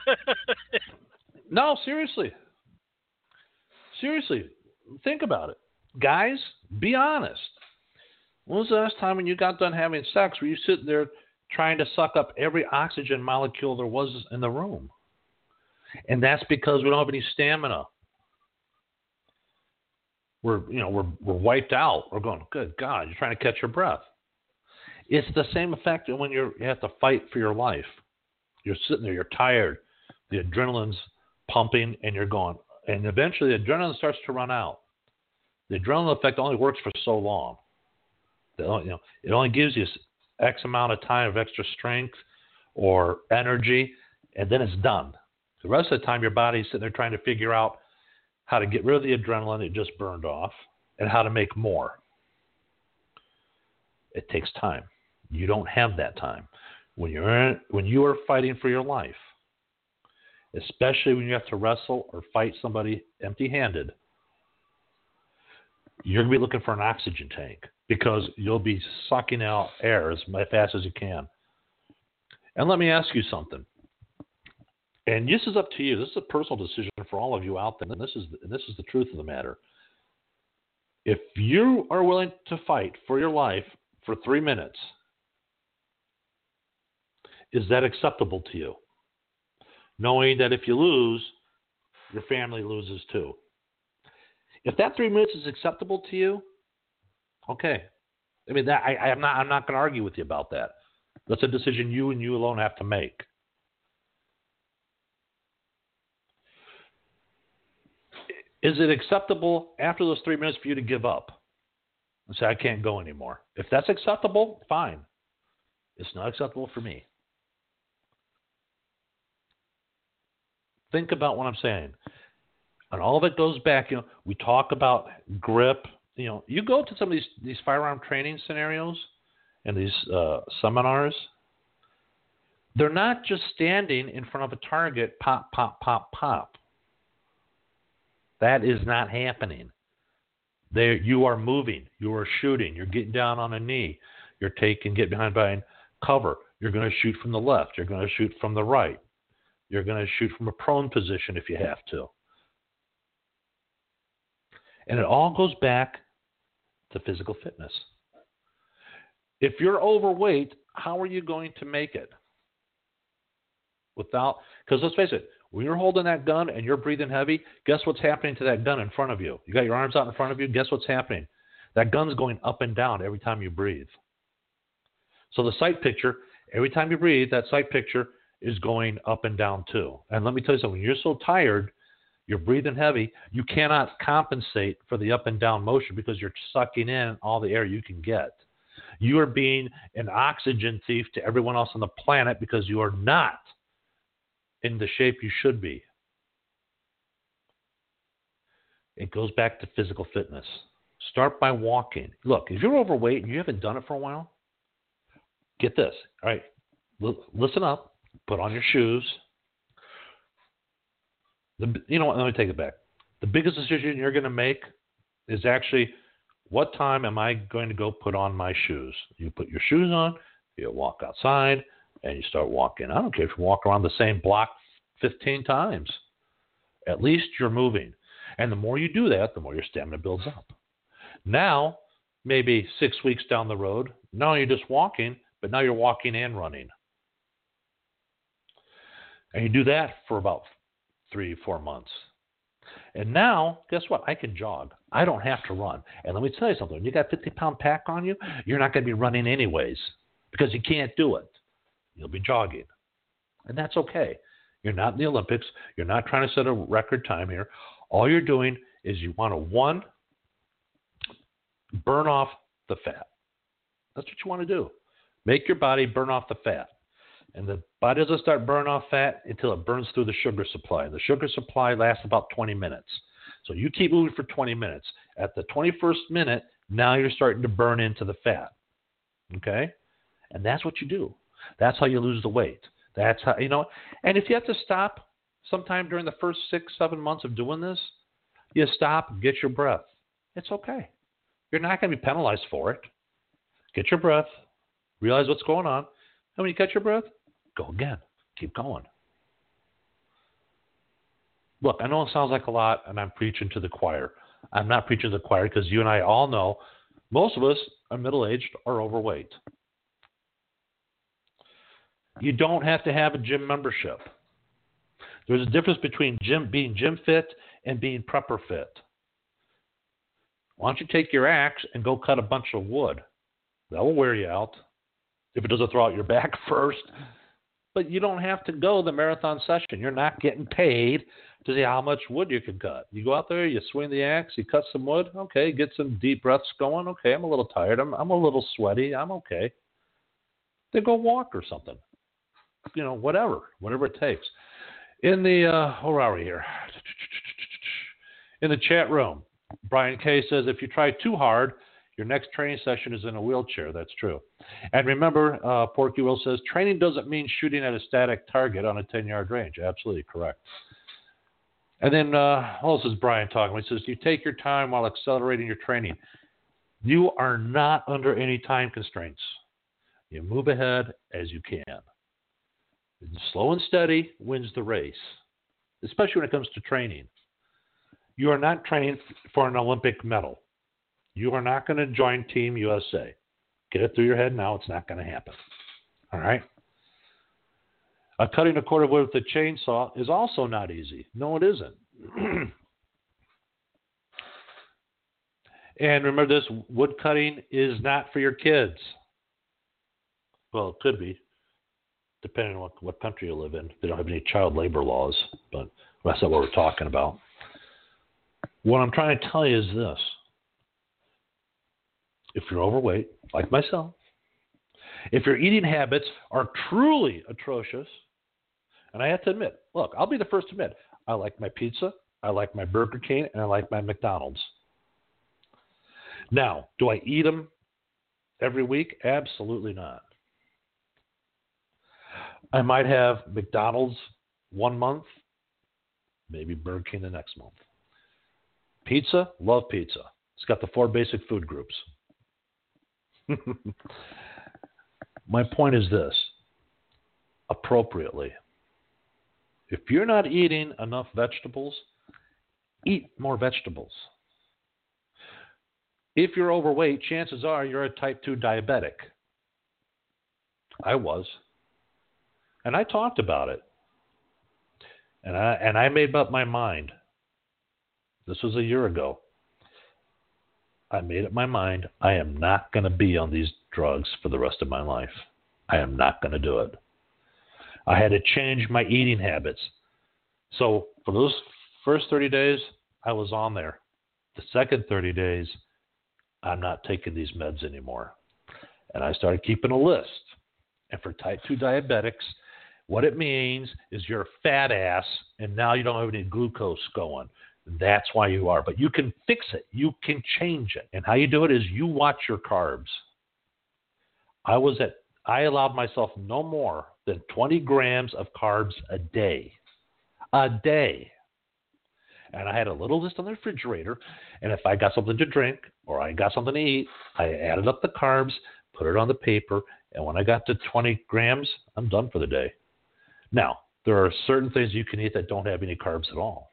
No, seriously. Seriously. Think about it. Guys, be honest. When was the last time when you got done having sex were you sitting there trying to suck up every oxygen molecule there was in the room? And that's because we don't have any stamina. We're, you know, we're we're wiped out. We're going, good God, you're trying to catch your breath. It's the same effect when you're, you have to fight for your life. You're sitting there, you're tired, the adrenaline's pumping, and you're going, and eventually the adrenaline starts to run out. The adrenaline effect only works for so long. You know, it only gives you X amount of time of extra strength or energy, and then it's done. The rest of the time, your body's sitting there trying to figure out how to get rid of the adrenaline it just burned off and how to make more. It takes time. You don't have that time. When you're in, when you are fighting for your life, especially when you have to wrestle or fight somebody empty-handed, you're going to be looking for an oxygen tank because you'll be sucking out air as fast as you can. And let me ask you something. And this is up to you. This is a personal decision for all of you out there. And this is this is the truth of the matter. If you are willing to fight for your life for three minutes, is that acceptable to you? Knowing that if you lose, your family loses too. If that three minutes is acceptable to you, okay. I mean, that I, I'm not I'm not going to argue with you about that. That's a decision you and you alone have to make. Is it acceptable after those three minutes for you to give up and say, I can't go anymore? If that's acceptable, fine. It's not acceptable for me. Think about what I'm saying. And all of it goes back, you know, we talk about grip. You know, you go to some of these, these firearm training scenarios and these uh, seminars, they're not just standing in front of a target, pop, pop, pop, pop. That is not happening. There, you are moving. You are shooting. You're getting down on a knee. You're taking, get behind behind cover. You're going to shoot from the left. You're going to shoot from the right. You're going to shoot from a prone position if you have to. And it all goes back to physical fitness. If you're overweight, how are you going to make it? Without, because let's face it, when you're holding that gun and you're breathing heavy, guess what's happening to that gun in front of you? You got your arms out in front of you, guess what's happening? That gun's going up and down every time you breathe. So the sight picture, every time you breathe, that sight picture is going up and down too. And let me tell you something, when you're so tired, you're breathing heavy, you cannot compensate for the up and down motion because you're sucking in all the air you can get. You are being an oxygen thief to everyone else on the planet because you are not in the shape you should be. It goes back to physical fitness. Start by walking. Look, if you're overweight and you haven't done it for a while, get this. All right, L- listen up. Put on your shoes. The, you know what? Let me take it back. The biggest decision you're going to make is actually, what time am I going to go put on my shoes? You put your shoes on, you walk outside, and you start walking. I don't care if you walk around the same block fifteen times. At least you're moving. And the more you do that, the more your stamina builds up. Now, maybe six weeks down the road, now you're just walking, but now you're walking and running. And you do that for about three, four months. And now, guess what? I can jog. I don't have to run. And let me tell you something. When you got a fifty-pound pack on you, you're not going to be running anyways because you can't do it. You'll be jogging. And that's okay. You're not in the Olympics. You're not trying to set a record time here. All you're doing is you want to, one, burn off the fat. That's what you want to do. Make your body burn off the fat. And the body doesn't start burning off fat until it burns through the sugar supply. The sugar supply lasts about twenty minutes. So you keep moving for twenty minutes. At the twenty-first minute, now you're starting to burn into the fat. Okay? And that's what you do. That's how you lose the weight. That's how, you know, and if you have to stop sometime during the first six, seven months of doing this, you stop, get your breath. It's okay. You're not going to be penalized for it. Get your breath, realize what's going on, and when you catch your breath, go again. Keep going. Look, I know it sounds like a lot, and I'm preaching to the choir. I'm not preaching to the choir because you and I all know most of us are middle-aged or overweight. You don't have to have a gym membership. There's a difference between gym, being gym fit and being prepper fit. Why don't you take your axe and go cut a bunch of wood? That will wear you out if it doesn't throw out your back first. But you don't have to go the marathon session. You're not getting paid to see how much wood you can cut. You go out there, you swing the axe, you cut some wood. Okay, get some deep breaths going. Okay, I'm a little tired. I'm, I'm a little sweaty. I'm okay. Then go walk or something. You know, whatever, whatever it takes. In the, uh, where are we here? In the chat room, Brian K. says, if you try too hard, your next training session is in a wheelchair. That's true. And remember, uh, Porky Will says, training doesn't mean shooting at a static target on a ten-yard range. Absolutely correct. And then, uh, oh, this is Brian talking. He says, you take your time while accelerating your training. You are not under any time constraints. You move ahead as you can. Slow and steady wins the race, especially when it comes to training. You are not training for an Olympic medal. You are not going to join Team U S A. Get it through your head now. It's not going to happen. All right? Uh, cutting a cord of wood with a chainsaw is also not easy. No, it isn't. And remember this, wood cutting is not for your kids. Well, it could be, depending on what, what country you live in. They don't have any child labor laws, but that's not what we're talking about. What I'm trying to tell you is this. If you're overweight, like myself, if your eating habits are truly atrocious, and I have to admit, look, I'll be the first to admit, I like my pizza, I like my Burger King, and I like my McDonald's. Now, do I eat them every week? Absolutely not. I might have McDonald's one month, maybe Burger King the next month. Pizza, love pizza. It's got the four basic food groups. My point is this. appropriately. If you're not eating enough vegetables, eat more vegetables. If you're overweight, chances are you're a type two diabetic. I was. And I talked about it. And I and I made up my mind. This was a year ago. I made up my mind. I am not going to be on these drugs for the rest of my life. I am not going to do it. I had to change my eating habits. So for those first thirty days, I was on there. The second thirty days, I'm not taking these meds anymore. And I started keeping a list. And for type two diabetics, what it means is you're a fat ass, and now you don't have any glucose going. That's why you are. But you can fix it. You can change it. And how you do it is you watch your carbs. I was at, I allowed myself no more than twenty grams of carbs a day. A day. And I had a little list on the refrigerator. And if I got something to drink or I got something to eat, I added up the carbs, put it on the paper. And when I got to twenty grams, I'm done for the day. Now, there are certain things you can eat that don't have any carbs at all.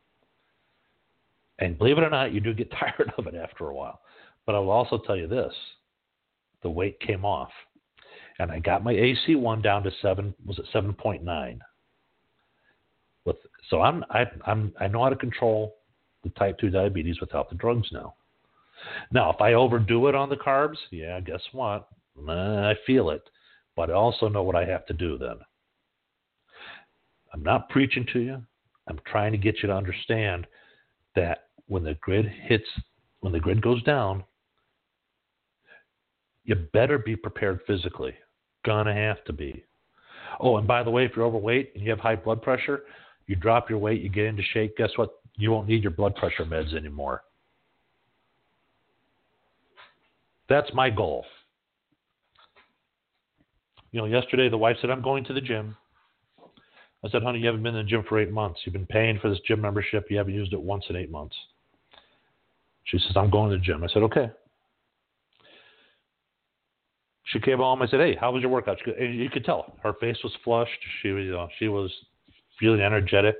And believe it or not, you do get tired of it after a while. But I will also tell you this. The weight came off. And I got my A C one down to seven, was it seven point nine? With, so I'm, I, I'm, I know how to control the type two diabetes without the drugs now. Now, if I overdo it on the carbs, yeah, guess what? I feel it. But I also know what I have to do then. I'm not preaching to you. I'm trying to get you to understand that when the grid hits, when the grid goes down, you better be prepared physically. Gonna have to be. Oh, and by the way, if you're overweight and you have high blood pressure, you drop your weight, you get into shape, guess what? You won't need your blood pressure meds anymore. That's my goal. You know, yesterday the wife said, I'm going to the gym. I said, honey, you haven't been in the gym for eight months. You've been paying for this gym membership. You haven't used it once in eight months. She says, I'm going to the gym. I said, okay. She came home. I said, hey, how was your workout? She, and you could tell. Her face was flushed. She, you know, she was feeling energetic.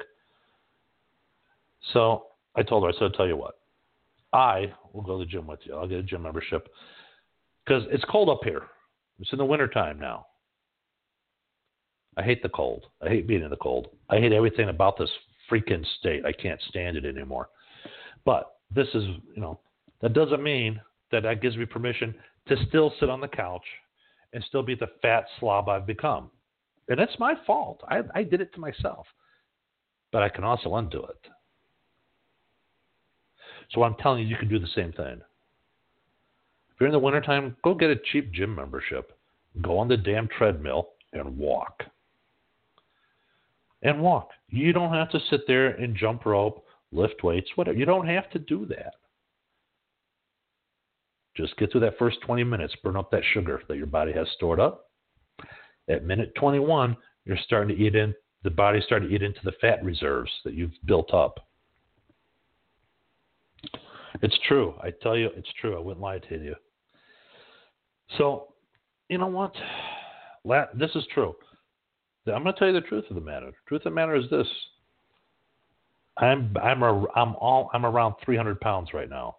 So I told her, I said, I'll tell you what. I will go to the gym with you. I'll get a gym membership. Because it's cold up here. It's in the wintertime now. I hate the cold. I hate being in the cold. I hate everything about this freaking state. I can't stand it anymore. But this is, you know, that doesn't mean that that gives me permission to still sit on the couch and still be the fat slob I've become. And that's my fault. I, I did it to myself. But I can also undo it. So I'm telling you, you can do the same thing. If you're in the wintertime, go get a cheap gym membership. Go on the damn treadmill and walk. And walk. You don't have to sit there and jump rope, lift weights, whatever. You don't have to do that. Just get through that first twenty minutes. Burn up that sugar that your body has stored up. At minute twenty-one, you're starting to eat in, the body's starting to eat into the fat reserves that you've built up. It's true. I tell you, it's true. I wouldn't lie to you. So, you know what? This is true. I'm going to tell you the truth of the matter. The truth of the matter is this. I'm I'm a, I'm all I'm around three hundred pounds right now.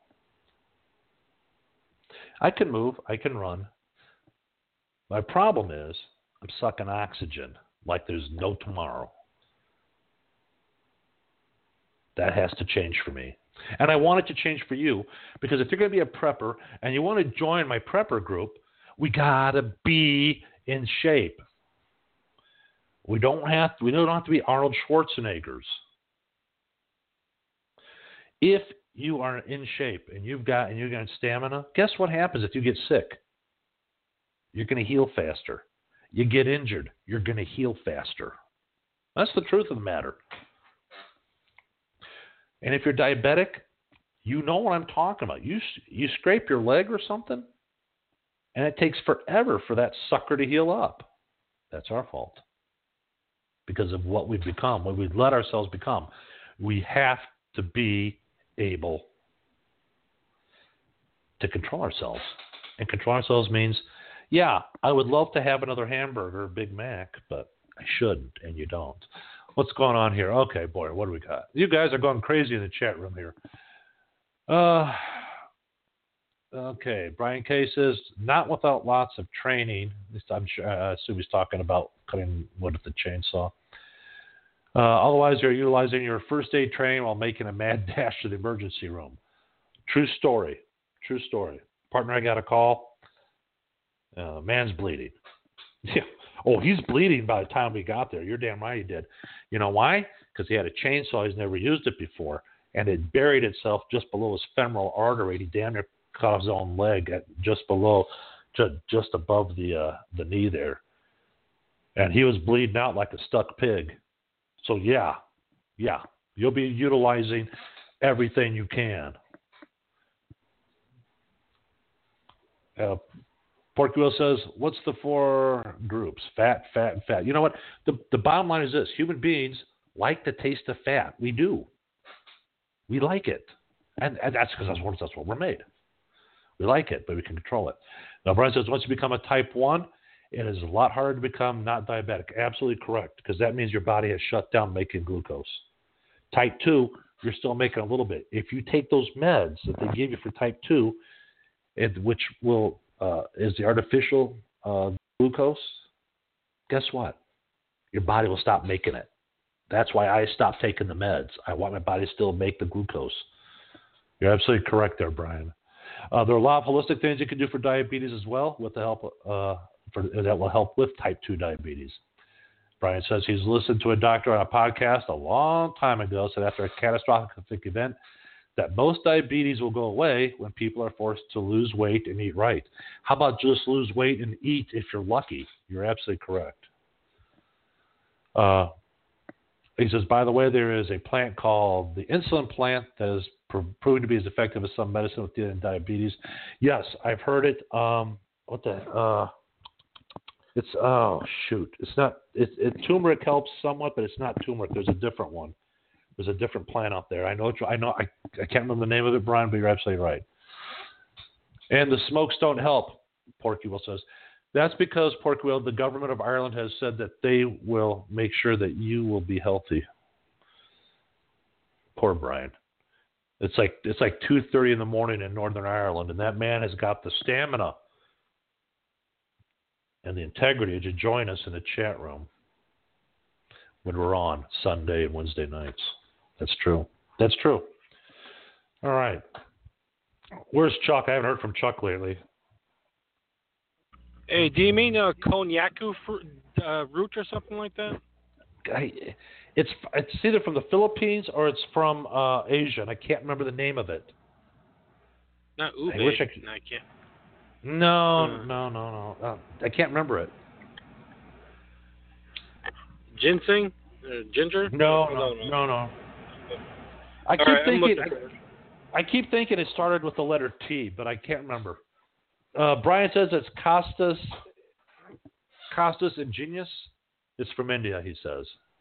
I can move. I can run. My problem is I'm sucking oxygen like there's no tomorrow. That has to change for me. And I want it to change for you, because if you're going to be a prepper and you want to join my prepper group, we got to be in shape. We don't have to, we don't have to be Arnold Schwarzeneggers. If you are in shape and you've got and you've got stamina, guess what happens if you get sick? You're going to heal faster. You get injured, you're going to heal faster. That's the truth of the matter. And if you're diabetic, you know what I'm talking about. You you scrape your leg or something, and it takes forever for that sucker to heal up. That's our fault. Because of what we've become, what we've let ourselves become. We have to be able to control ourselves. And control ourselves means, yeah, I would love to have another hamburger, Big Mac, but shouldn't, and you don't. What's going on here? Okay, boy, what do we got? You guys are going crazy in the chat room here. Uh, okay, Brian K says, not without lots of training. At least I'm sure, I assume he's talking about cutting wood with the chainsaw. Uh, otherwise, you're utilizing your first aid training while making a mad dash to the emergency room. True story. True story. Partner, I got a call. Uh, man's bleeding. Yeah. Oh, he's bleeding by the time we got there. You're damn right he did. You know why? Because he had a chainsaw. He's never used it before. And it buried itself just below his femoral artery. He damn near cut his own leg at just below, just, just above the uh, the knee there. And he was bleeding out like a stuck pig. So, yeah, yeah, you'll be utilizing everything you can. Uh, Porky Will says, what's the four groups? Fat, fat, and fat. You know what? The, the bottom line is this. Human beings like the taste of fat. We do. We like it. And, and that's because that's what, that's what we're made. We like it, but we can control it. Now, Brian says, once you become a type one, it is a lot harder to become not diabetic. Absolutely correct, because that means your body has shut down making glucose. Type two, you're still making a little bit. If you take those meds that they give you for type two, it, which will uh, is the artificial uh, glucose, guess what? Your body will stop making it. That's why I stopped taking the meds. I want my body to still make the glucose. You're absolutely correct there, Brian. Uh, there are a lot of holistic things you can do for diabetes as well, with the help uh, for, that will help with type two diabetes. Brian says he's listened to a doctor on a podcast a long time ago, said after a catastrophic event that most diabetes will go away when people are forced to lose weight and eat right. How about just lose weight and eat if you're lucky? You're absolutely correct. Uh, he says, by the way, there is a plant called the insulin plant that is pr- proven to be as effective as some medicine with dealing with diabetes. Yes, I've heard it. Um, what the? Uh, it's oh shoot! It's not. It, it turmeric helps somewhat, but it's not turmeric. There's a different one. There's a different plant out there. I know. I know. I, I can't remember the name of it, Brian, but you're absolutely right. And the smokes don't help, Porky Will says. That's because, Porky Will, the government of Ireland has said that they will make sure that you will be healthy. Poor Brian. It's like it's like two thirty in the morning in Northern Ireland, and that man has got the stamina and the integrity to join us in the chat room when we're on Sunday and Wednesday nights. That's true. That's true. All right. Where's Chuck? I haven't heard from Chuck lately. Hey, do you mean a konjaku fruit, uh, root or something like that? I, it's it's either from the Philippines or it's from uh, Asia, and I can't remember the name of it. Not ube. I wish I could. No, I can't. No, Hmm. no, no, no. Uh, I can't remember it. Ginseng? Uh, ginger? No, Oh, no, no, no. I All keep right, I'm thinking. looking for it. I, I keep thinking it started with the letter T, but I can't remember. Uh, Brian says it's Costas. Costas Ingenious. It's from India, he says.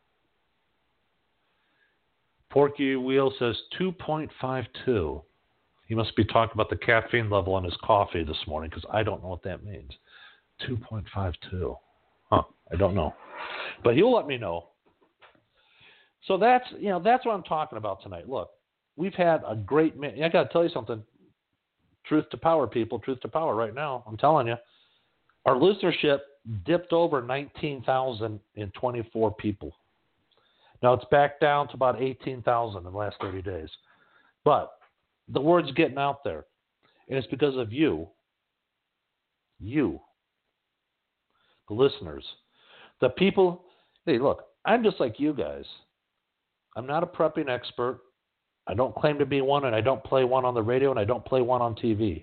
Porky Wheel says two point five two. He must be talking about the caffeine level on his coffee this morning, because I don't know what that means. two point five two. Huh, I don't know. But he'll let me know. So that's, you know, that's what I'm talking about tonight. Look, we've had a great man. I got to tell you something. Truth to power, people. Truth to power right now. I'm telling you. Our listenership dipped over nineteen thousand in twenty-four people. Now it's back down to about eighteen thousand in the last thirty days. But the word's getting out there. And it's because of you. You. The listeners. The people. Hey, look, I'm just like you guys. I'm not a prepping expert. I don't claim to be one, and I don't play one on the radio, and I don't play one on T V.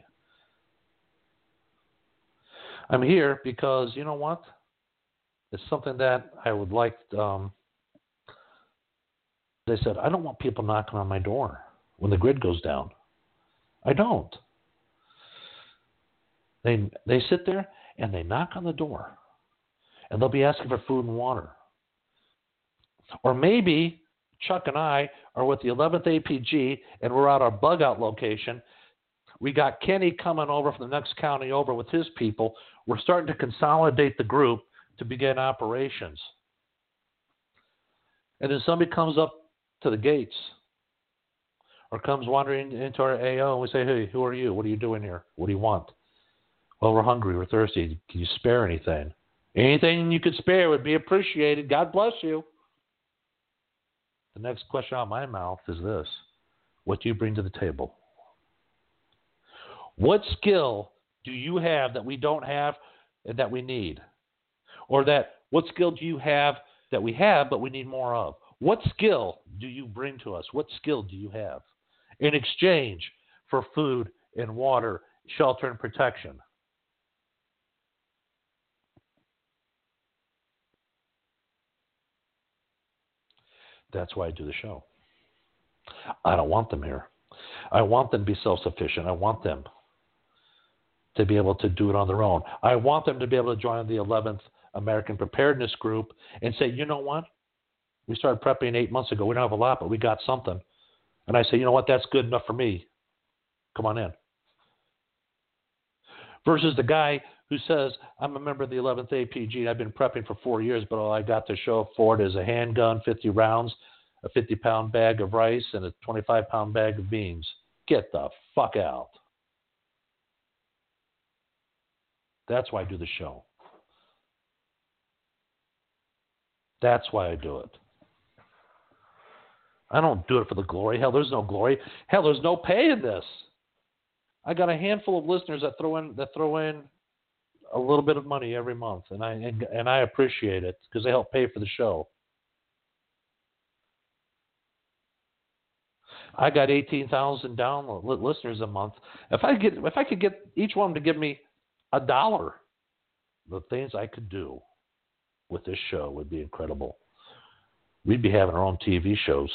I'm here because, you know what? It's something that I would like. Um, they said, I don't want people knocking on my door when the grid goes down. I don't. They they sit there and they knock on the door, and they'll be asking for food and water. Or maybe Chuck and I are with the eleventh A P G, and we're at our bug out location. We got Kenny coming over from the next county over with his people. We're starting to consolidate the group to begin operations. And then somebody comes up to the gates or comes wandering into our A O and we say, hey, who are you? What are you doing here? What do you want? Well, we're hungry. We're thirsty. Can you spare anything? Anything you could spare would be appreciated. God bless you. The next question out of my mouth is this. What do you bring to the table? What skill do you have that we don't have and that we need? Or that what skill do you have that we have but we need more of? What skill do you bring to us? What skill do you have in exchange for food and water, shelter and protection? That's why I do the show. I don't want them here. I want them to be self-sufficient. I want them to be able to do it on their own. I want them to be able to join the eleventh American Preparedness Group and say, you know what? We started prepping eight months ago. We don't have a lot, but we got something. And I say, you know what? That's good enough for me. Come on in. Versus the guy who says, I'm a member of the eleventh A P G. I've been prepping for four years, but all I got to show for it is a handgun, fifty rounds, a fifty-pound bag of rice, and a twenty-five pound bag of beans. Get the fuck out. That's why I do the show. That's why I do it. I don't do it for the glory. Hell, there's no glory. Hell, there's no pay in this. I got a handful of listeners that throw in that throw in a little bit of money every month, and I and, and I appreciate it because they help pay for the show. I got eighteen thousand download listeners a month. If I get if I could get each one to give me a dollar, the things I could do with this show would be incredible. We'd be having our own T V shows.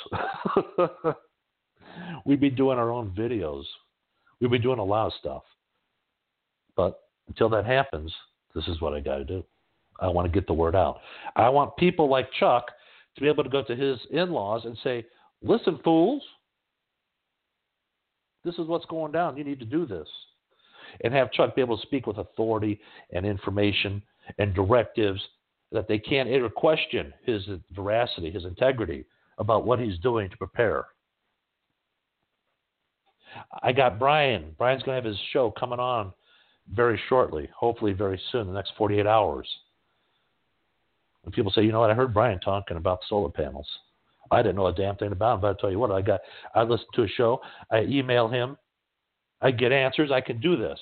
We'd be doing our own videos. We'd be doing a lot of stuff. But until that happens, this is what I got to do. I want to get the word out. I want people like Chuck to be able to go to his in-laws and say, listen, fools, this is what's going down. You need to do this. And have Chuck be able to speak with authority and information and directives that they can't ever question his veracity, his integrity about what he's doing to prepare. I got Brian. Brian's going to have his show coming on very shortly, hopefully very soon, the next forty-eight hours. And people say, you know what, I heard Brian talking about solar panels. I didn't know a damn thing about him, but I tell you what, I got. I listened to a show. I email him. I get answers. I can do this.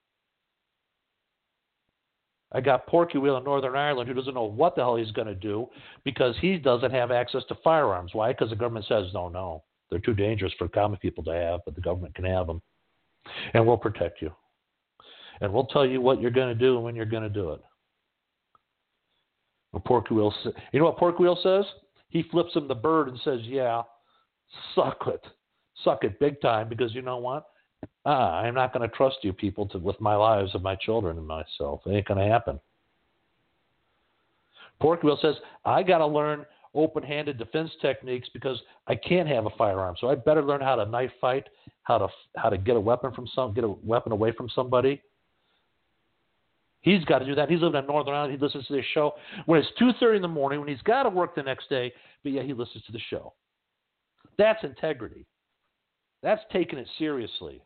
I got Porky Wheel in Northern Ireland who doesn't know what the hell he's going to do because he doesn't have access to firearms. Why? Because the government says, no, no. They're too dangerous for common people to have, but the government can have them. And we'll protect you. And we'll tell you what you're going to do and when you're going to do it. Well, Porky Wheel, you know what Porky Wheel says? He flips him the bird and says, yeah, suck it. Suck it big time because you know what? Ah, I'm not going to trust you people to, with my lives of my children and myself. It ain't going to happen. Porky Wheel says, I got to learn open-handed defense techniques because I can't have a firearm. So I better learn how to knife fight, how to how to get a weapon from some get a weapon away from somebody. He's got to do that. He's living in Northern Ireland. He listens to this show when it's two thirty in the morning, when he's got to work the next day, but yeah, he listens to the show. That's integrity. That's taking it seriously.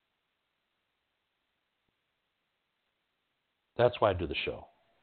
That's why I do the show.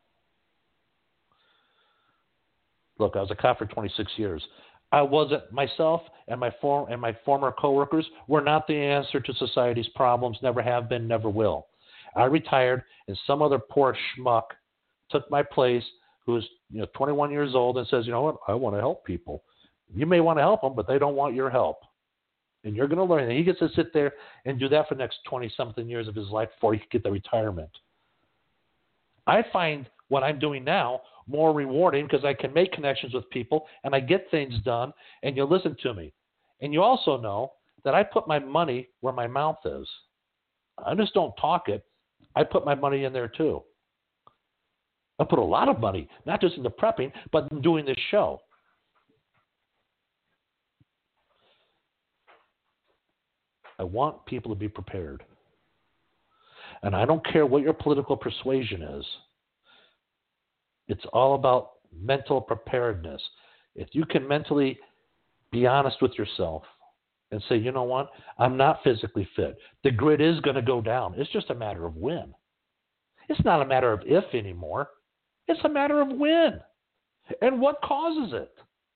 Look, I was a cop for twenty-six years. I wasn't myself and my form and my former coworkers were not the answer to society's problems. Never have been, never will. I retired, and some other poor schmuck took my place, who was you know twenty-one years old, and says, you know what, I want to help people. You may want to help them, but they don't want your help. And you're going to learn. And he gets to sit there and do that for the next twenty-something years of his life before he can get the retirement. I find what I'm doing now more rewarding because I can make connections with people and I get things done and you listen to me. And you also know that I put my money where my mouth is. I just don't talk it. I put my money in there too. I put a lot of money, not just into prepping, but in doing this show. I want people to be prepared. And I don't care what your political persuasion is. It's all about mental preparedness. If you can mentally be honest with yourself and say, you know what, I'm not physically fit. The grid is going to go down. It's just a matter of when. It's not a matter of if anymore. It's a matter of when. And what causes it?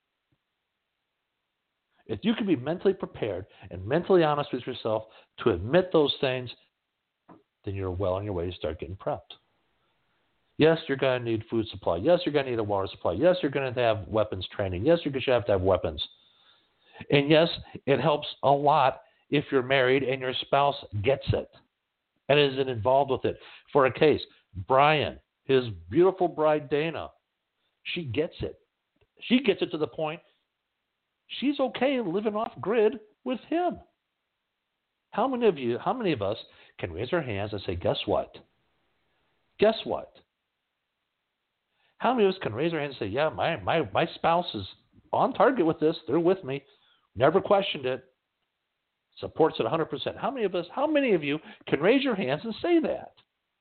If you can be mentally prepared and mentally honest with yourself to admit those things, then you're well on your way to start getting prepped. Yes, you're going to need food supply. Yes, you're going to need a water supply. Yes, you're going to have weapons training. Yes, you're going to have to have weapons. And yes, it helps a lot if you're married and your spouse gets it and isn't involved with it. For a case, Brian, his beautiful bride Dana, she gets it. She gets it to the point she's okay living off grid with him. How many of you, how many of us can raise our hands and say, guess what? Guess what? How many of us can raise our hands and say, yeah, my, my, my spouse is on target with this. They're with me. Never questioned it. Supports it one hundred percent. How many of us, how many of you can raise your hands and say that?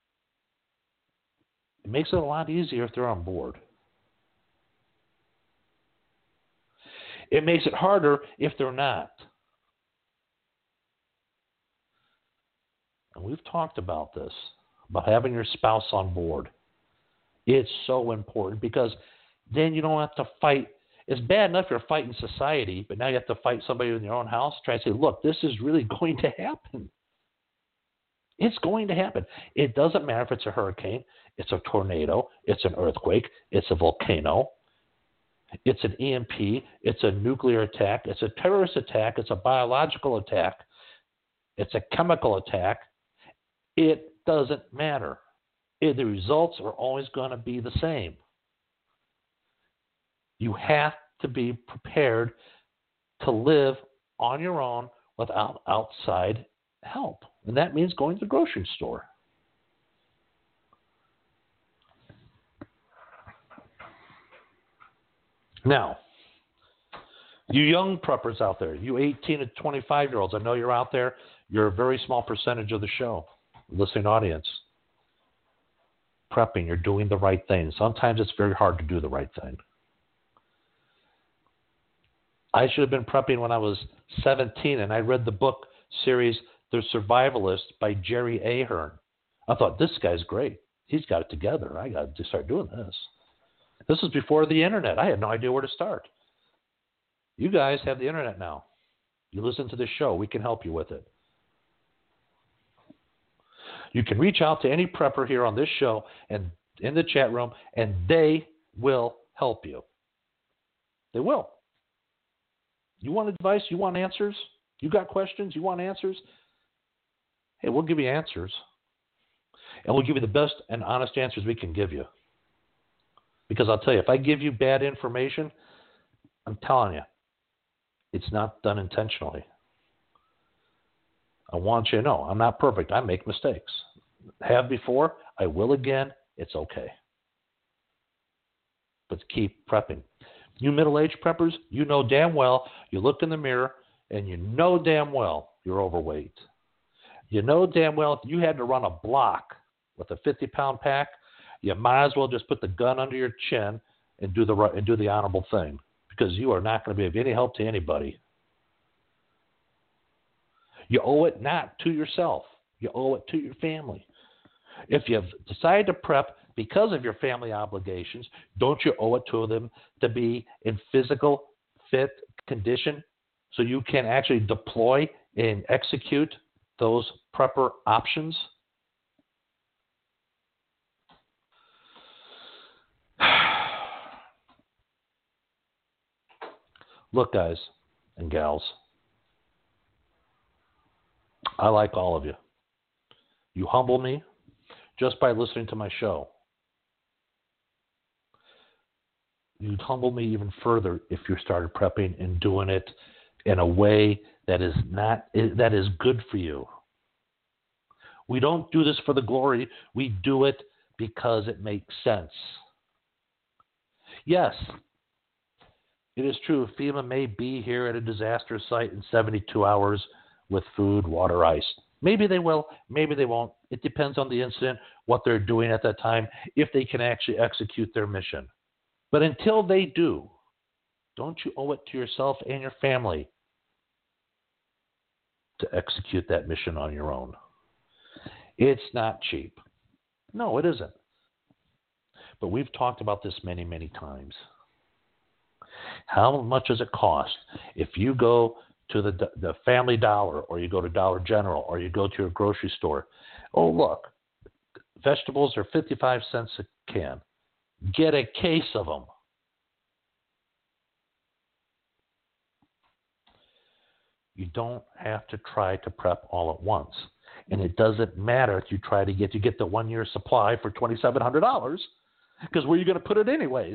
It makes it a lot easier if they're on board. It makes it harder if they're not. And we've talked about this, about having your spouse on board. It's so important because then you don't have to fight. It's bad enough you're fighting society, but now you have to fight somebody in your own house, try to say, look, this is really going to happen. It's going to happen. It doesn't matter if it's a hurricane, it's a tornado, it's an earthquake, it's a volcano, it's an E M P, it's a nuclear attack, it's a terrorist attack, it's a biological attack, it's a chemical attack. It doesn't matter. It, the results are always going to be the same. You have to be prepared to live on your own without outside help. And that means going to the grocery store. Now, you young preppers out there, you eighteen to twenty-five-year-olds, I know you're out there. You're a very small percentage of the show, listening audience. Prepping, you're doing the right thing. Sometimes it's very hard to do the right thing. I should have been prepping when I was seventeen, and I read the book series The Survivalist by Jerry Ahern. I thought, this guy's great. He's got it together. I got to start doing this. This was before the internet. I had no idea where to start. You guys have the internet now. You listen to this show. We can help you with it. You can reach out to any prepper here on this show and in the chat room, and they will help you. They will. You want advice? You want answers? You got questions? You want answers? Hey, we'll give you answers. And we'll give you the best and honest answers we can give you. Because I'll tell you, if I give you bad information, I'm telling you, it's not done intentionally. I want you to know, I'm not perfect. I make mistakes. Have before, I will again. It's okay. But keep prepping. You middle-aged preppers, you know damn well, you look in the mirror, and you know damn well you're overweight. You know damn well if you had to run a block with a fifty-pound pack, you might as well just put the gun under your chin and do the right, and do the honorable thing, because you are not going to be of any help to anybody. You owe it not to yourself. You owe it to your family. If you've decided to prep because of your family obligations, don't you owe it to them to be in physical, fit condition so you can actually deploy and execute those prepper options? Look, guys and gals, I like all of you. You humble me just by listening to my show. You'd humble me even further if you started prepping and doing it in a way that is not that is good for you. We don't do this for the glory. We do it because it makes sense. Yes, it is true. FEMA may be here at a disaster site in seventy-two hours with food, water, ice. Maybe they will, maybe they won't. It depends on the incident, what they're doing at that time, if they can actually execute their mission. But until they do, don't you owe it to yourself and your family to execute that mission on your own? It's not cheap. No, it isn't. But we've talked about this many, many times. How much does it cost if you go to the the Family Dollar, or you go to Dollar General, or you go to your grocery store? Oh, look, vegetables are fifty-five cents a can. Get a case of them. You don't have to try to prep all at once. And it doesn't matter if you try to get, you get the one-year supply for twenty-seven hundred dollars, because where are you going to put it anyways?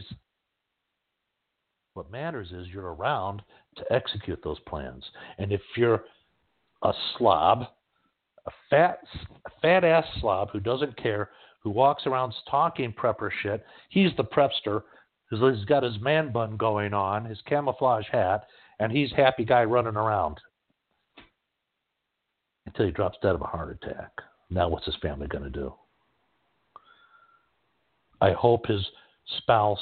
What matters is you're around to execute those plans. And if you're a slob, a fat, a fat-ass slob who doesn't care, who walks around talking prepper shit, he's the prepster, he's got his man bun going on, his camouflage hat, and he's happy guy running around until he drops dead of a heart attack. Now what's his family going to do? I hope his spouse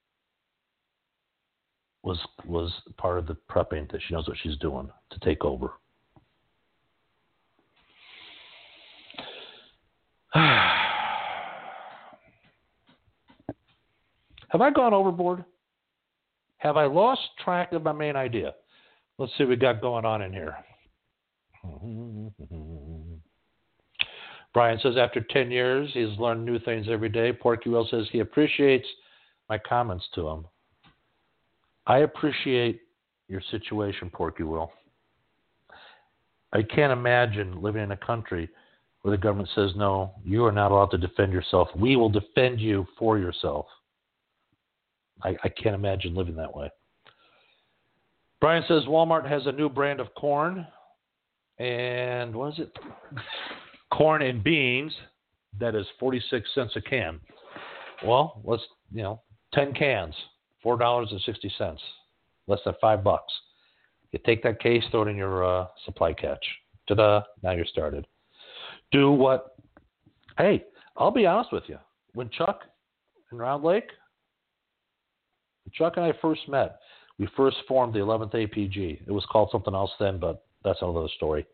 was was part of the prepping, that she knows what she's doing to take over. Have I gone overboard? Have I lost track of my main idea? Let's see what we got going on in here. Brian says after ten years, he's learned new things every day. Porky Will says he appreciates my comments to him. I appreciate your situation, Porky Will. I can't imagine living in a country where the government says, no, you are not allowed to defend yourself. We will defend you for yourself. I, I can't imagine living that way. Brian says Walmart has a new brand of corn. And what is it? Corn and beans. That is forty-six cents a can. Well, let's, you know, ten cans. four dollars and sixty cents, less than five bucks. You take that case, throw it in your uh, supply catch. Ta-da, now you're started. Do what? Hey, I'll be honest with you. When Chuck in Round Lake, when Chuck and I first met, we first formed the eleventh A P G. It was called something else then, but that's another story.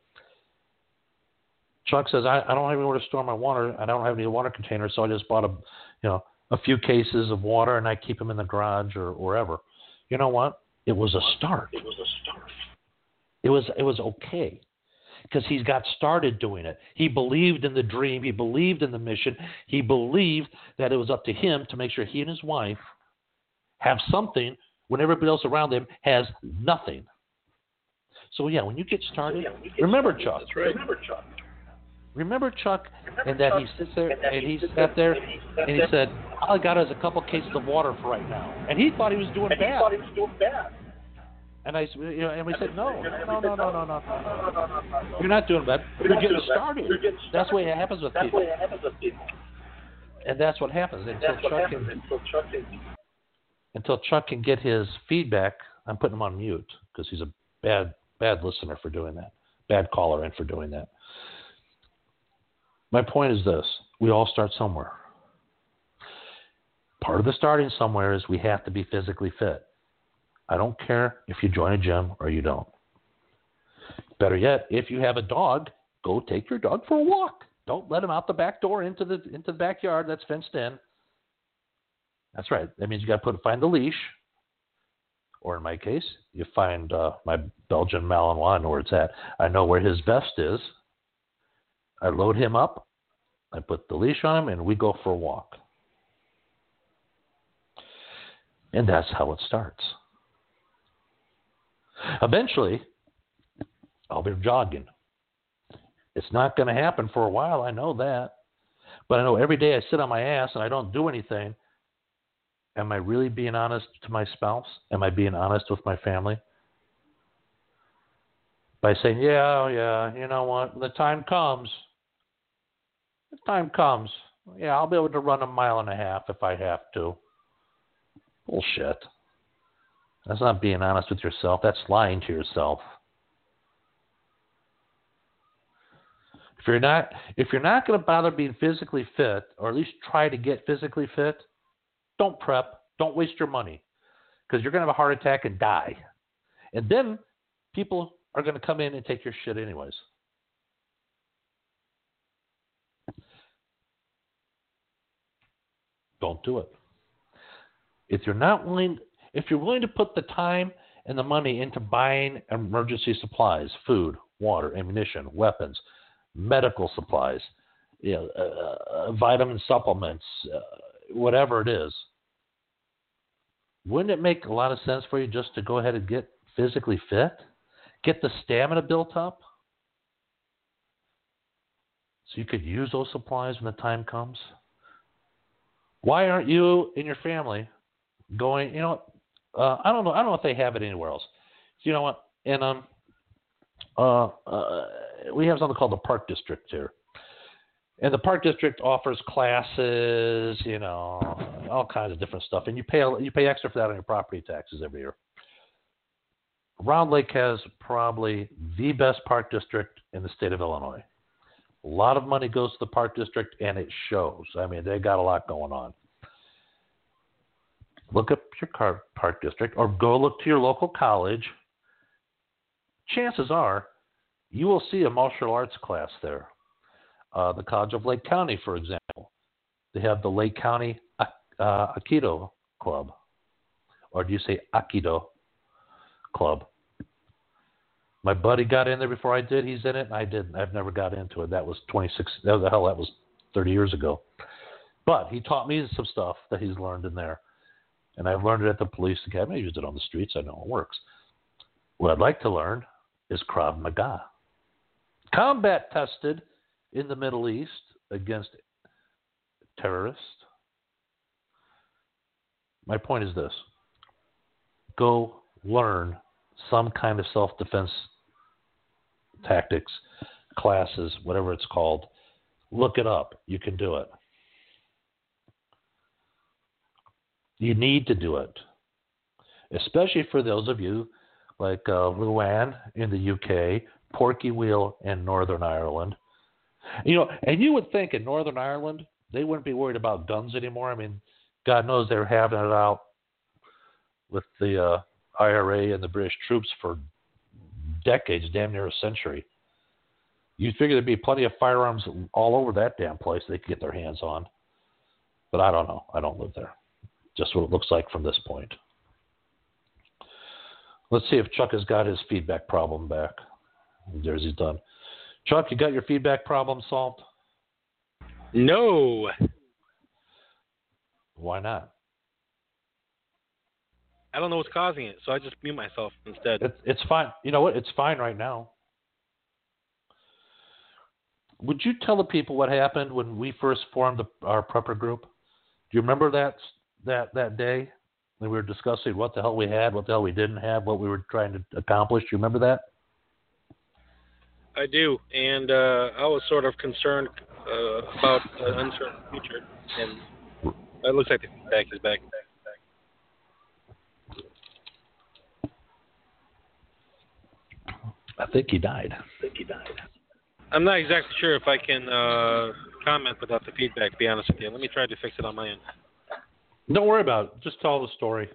Chuck says, I, I don't have anywhere to store my water. I don't have any water containers, so I just bought a, you know, a few cases of water, and I keep them in the garage or wherever. You know what? It was a start. It was a start. It was it was okay, because he's got started doing it. He believed in the dream. He believed in the mission. He believed that it was up to him to make sure he and his wife have something when everybody else around them has nothing. So yeah, when you get started, so, yeah, you get remember started, Chuck. That's right. Remember Chuck. Remember Chuck, Remember and that Chuck, he sits there and, and he sat there and he, and he said, all I got is a couple cases of water for right now. And he thought he was doing and bad. He thought he was doing bad. And I, you know, and we said, no, no, no, no, no, no, no. You're not doing bad. You're getting started. That's the way it happens with people. That's the way it happens with people. And that's what happens until Chuck can, until Chuck can, until Chuck can get his feedback. I'm putting him on mute because he's a bad, bad listener for doing that. Bad caller in for doing that. My point is this. We all start somewhere. Part of the starting somewhere is we have to be physically fit. I don't care if you join a gym or you don't. Better yet, if you have a dog, go take your dog for a walk. Don't let him out the back door into the into the backyard that's fenced in. That's right. That means you got to put find the leash. Or in my case, you find uh, my Belgian Malinois. I know where it's at. I know where his vest is. I load him up, I put the leash on him, and we go for a walk. And that's how it starts. Eventually, I'll be jogging. It's not going to happen for a while, I know that. But I know every day I sit on my ass and I don't do anything. Am I really being honest to my spouse? Am I being honest with my family? By saying, yeah, yeah, you know what, when the time comes, the time comes, yeah, I'll be able to run a mile and a half if I have to. Bullshit. That's not being honest with yourself. That's lying to yourself. If you're not, if you're not going to bother being physically fit, or at least try to get physically fit, don't prep. Don't waste your money. because you're going to have a heart attack and die. And then people are going to come in and take your shit anyways. Don't do it. If you're not willing, if you're willing to put the time and the money into buying emergency supplies, food, water, ammunition, weapons, medical supplies, you know, uh, uh, vitamin supplements, uh, whatever it is, wouldn't it make a lot of sense for you just to go ahead and get physically fit, get the stamina built up, so you could use those supplies when the time comes? Why aren't you and your family going, you know, uh, I don't know, I don't know if they have it anywhere else. You know what? And um, uh, uh, we have something called the Park District here. And the Park District offers classes, you know, all kinds of different stuff. And you pay you pay extra for that on your property taxes every year. Round Lake has probably the best Park District in the state of Illinois. A lot of money goes to the Park District, and it shows. I mean, they got a lot going on. Look up your car, Park District, or go look to your local college. Chances are you will see a martial arts class there. Uh, the College of Lake County, for example, they have the Lake County uh, Aikido Club. Or do you say Aikido Club? My buddy got in there before I did. He's in it, and I didn't. I've never got into it. That was twenty-six. That was, hell, that was thirty years ago. But he taught me some stuff that he's learned in there. And I've learned it at the police academy. I used it on the streets. I know it works. What I'd like to learn is Krav Maga. Combat tested in the Middle East against terrorists. My point is this. Go learn some kind of self-defense tactics, classes, whatever it's called. Look it up. You can do it. You need to do it, especially for those of you like uh, Luann in the U K, Porky Wheel in Northern Ireland. You know, and you would think in Northern Ireland they wouldn't be worried about guns anymore. I mean, God knows they're having it out with the uh, I R A and the British troops for decades, damn near a century. You'd figure there'd be plenty of firearms all over that damn place they could get their hands on. But I don't know. I don't live there. Just what it looks like from this point. Let's see if Chuck has got his feedback problem back. There's he's done. Chuck, you got your feedback problem solved? No. Why not? I don't know what's causing it, so I just mute myself instead. It, it's fine. You know what? It's fine right now. Would you tell the people what happened when we first formed the, our prepper group? Do you remember that that that day when we were discussing what the hell we had, what the hell we didn't have, what we were trying to accomplish? Do you remember that? I do, and uh, I was sort of concerned uh, about an uncertain future, and it looks like the feedback is back. I think he died. I think he died. I'm not exactly sure if I can uh, comment without the feedback, to be honest with you. Let me try to fix it on my end. Don't worry about it. Just tell the story.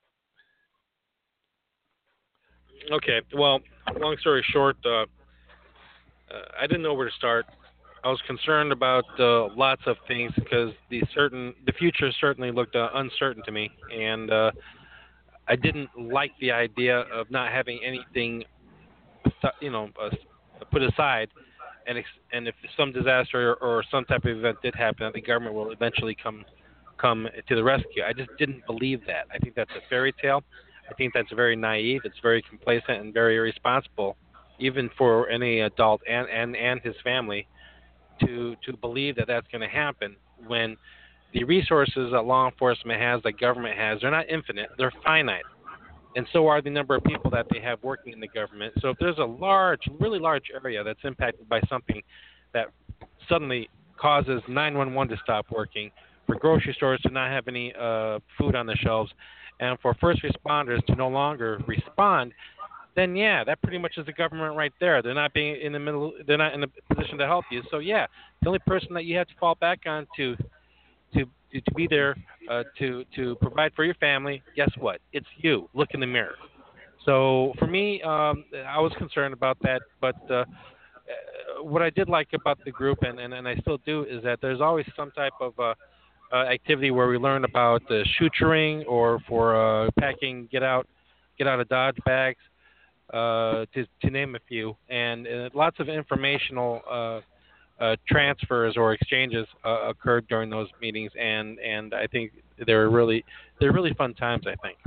Okay. Well, long story short, uh, uh, I didn't know where to start. I was concerned about uh, lots of things because the certain the future certainly looked uh, uncertain to me, and uh, I didn't like the idea of not having anything, you know, uh, put aside. And ex- and if some disaster or, or some type of event did happen, the government will eventually come come to the rescue. I just didn't believe that. I think that's a fairy tale. I think that's very naive. It's very complacent and very irresponsible, even for any adult and, and, and his family, to to believe that that's going to happen when the resources that law enforcement has, that government has, they're not infinite. They're finite. And so are the number of people that they have working in the government. So if there's a large, really large area that's impacted by something that suddenly causes nine one one to stop working, for grocery stores to not have any uh, food on the shelves, and for first responders to no longer respond, then yeah, that pretty much is the government right there. They're not being in the middle. They're not in a position to help you. So yeah, the only person that you have to fall back on to to to, to be there uh, to to provide for your family, guess what? It's you. Look in the mirror. So for me, um, I was concerned about that, but uh, what I did like about the group, and, and, and I still do, is that there's always some type of uh, uh, activity where we learn about uh, shootering or for uh, packing get out get out of Dodge bags, uh, to to name a few, and, and lots of informational uh, uh, transfers or exchanges uh, occurred during those meetings, and, and I think they were really they're really fun times. I think.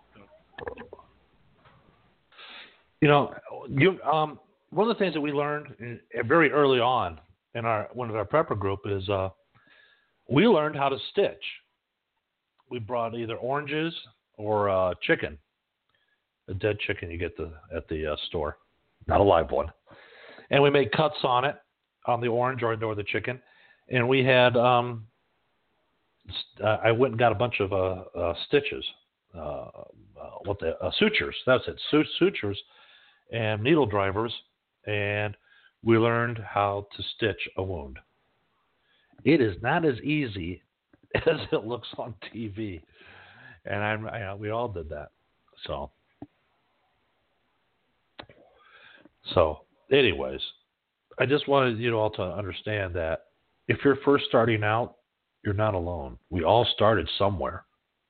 You know, you um, one of the things that we learned in, very early on in our one of our prepper group is uh, we learned how to stitch. We brought either oranges or uh, chicken, a dead chicken you get the at the uh, store, not a live one, and we made cuts on it on the orange or, or the chicken, and we had um, uh, I went and got a bunch of uh, uh, stitches, uh, uh, what the uh, sutures. That's it, sutures. And needle drivers, and we learned how to stitch a wound. It is not as easy as it looks on T V, and I'm, I, we all did that. So, so, anyways, I just wanted you all to understand that if you're first starting out, you're not alone. We all started somewhere.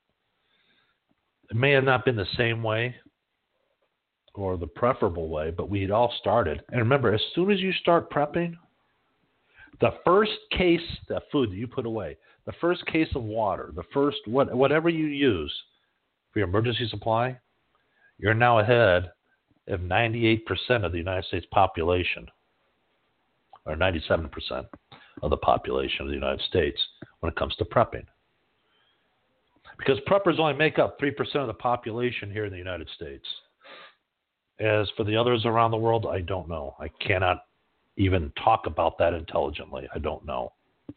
It may have not been the same way or the preferable way, but we had all started. And remember, as soon as you start prepping, the first case of food that you put away, the first case of water, the first what, whatever you use for your emergency supply, you're now ahead of ninety-eight percent of the United States population, or ninety-seven percent of the population of the United States when it comes to prepping. Because preppers only make up three percent of the population here in the United States. As for the others around the world, I don't know. I cannot even talk about that intelligently. I don't know.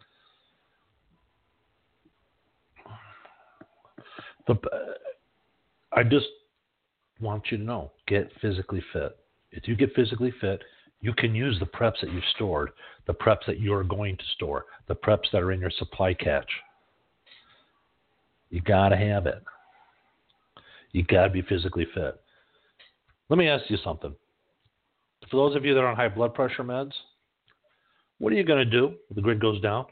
The, I just want you to know, get physically fit. If you get physically fit, you can use the preps that you've stored, the preps that you're going to store, the preps that are in your supply catch. You got to have it. You got to be physically fit. Let me ask you something. For those of you that are on high blood pressure meds, what are you going to do if the grid goes down?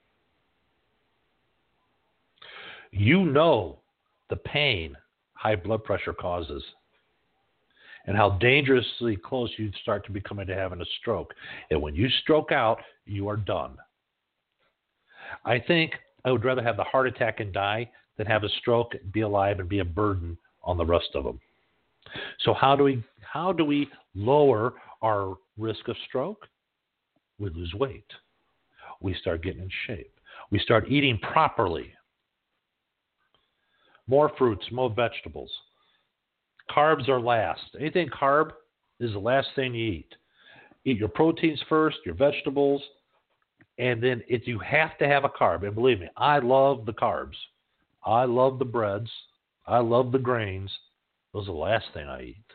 You know the pain high blood pressure causes and how dangerously close you start to becoming to having a stroke. And when you stroke out, you are done. I think I would rather have the heart attack and die than have a stroke, be alive, and be a burden on the rest of them. So how do we how do we lower our risk of stroke? We lose weight. We start getting in shape. We start eating properly. More fruits, more vegetables. Carbs are last. Anything carb is the last thing you eat. Eat your proteins first, your vegetables, and then if you have to have a carb, and believe me, I love the carbs. I love the breads. I love the grains. Those are the last thing I eat.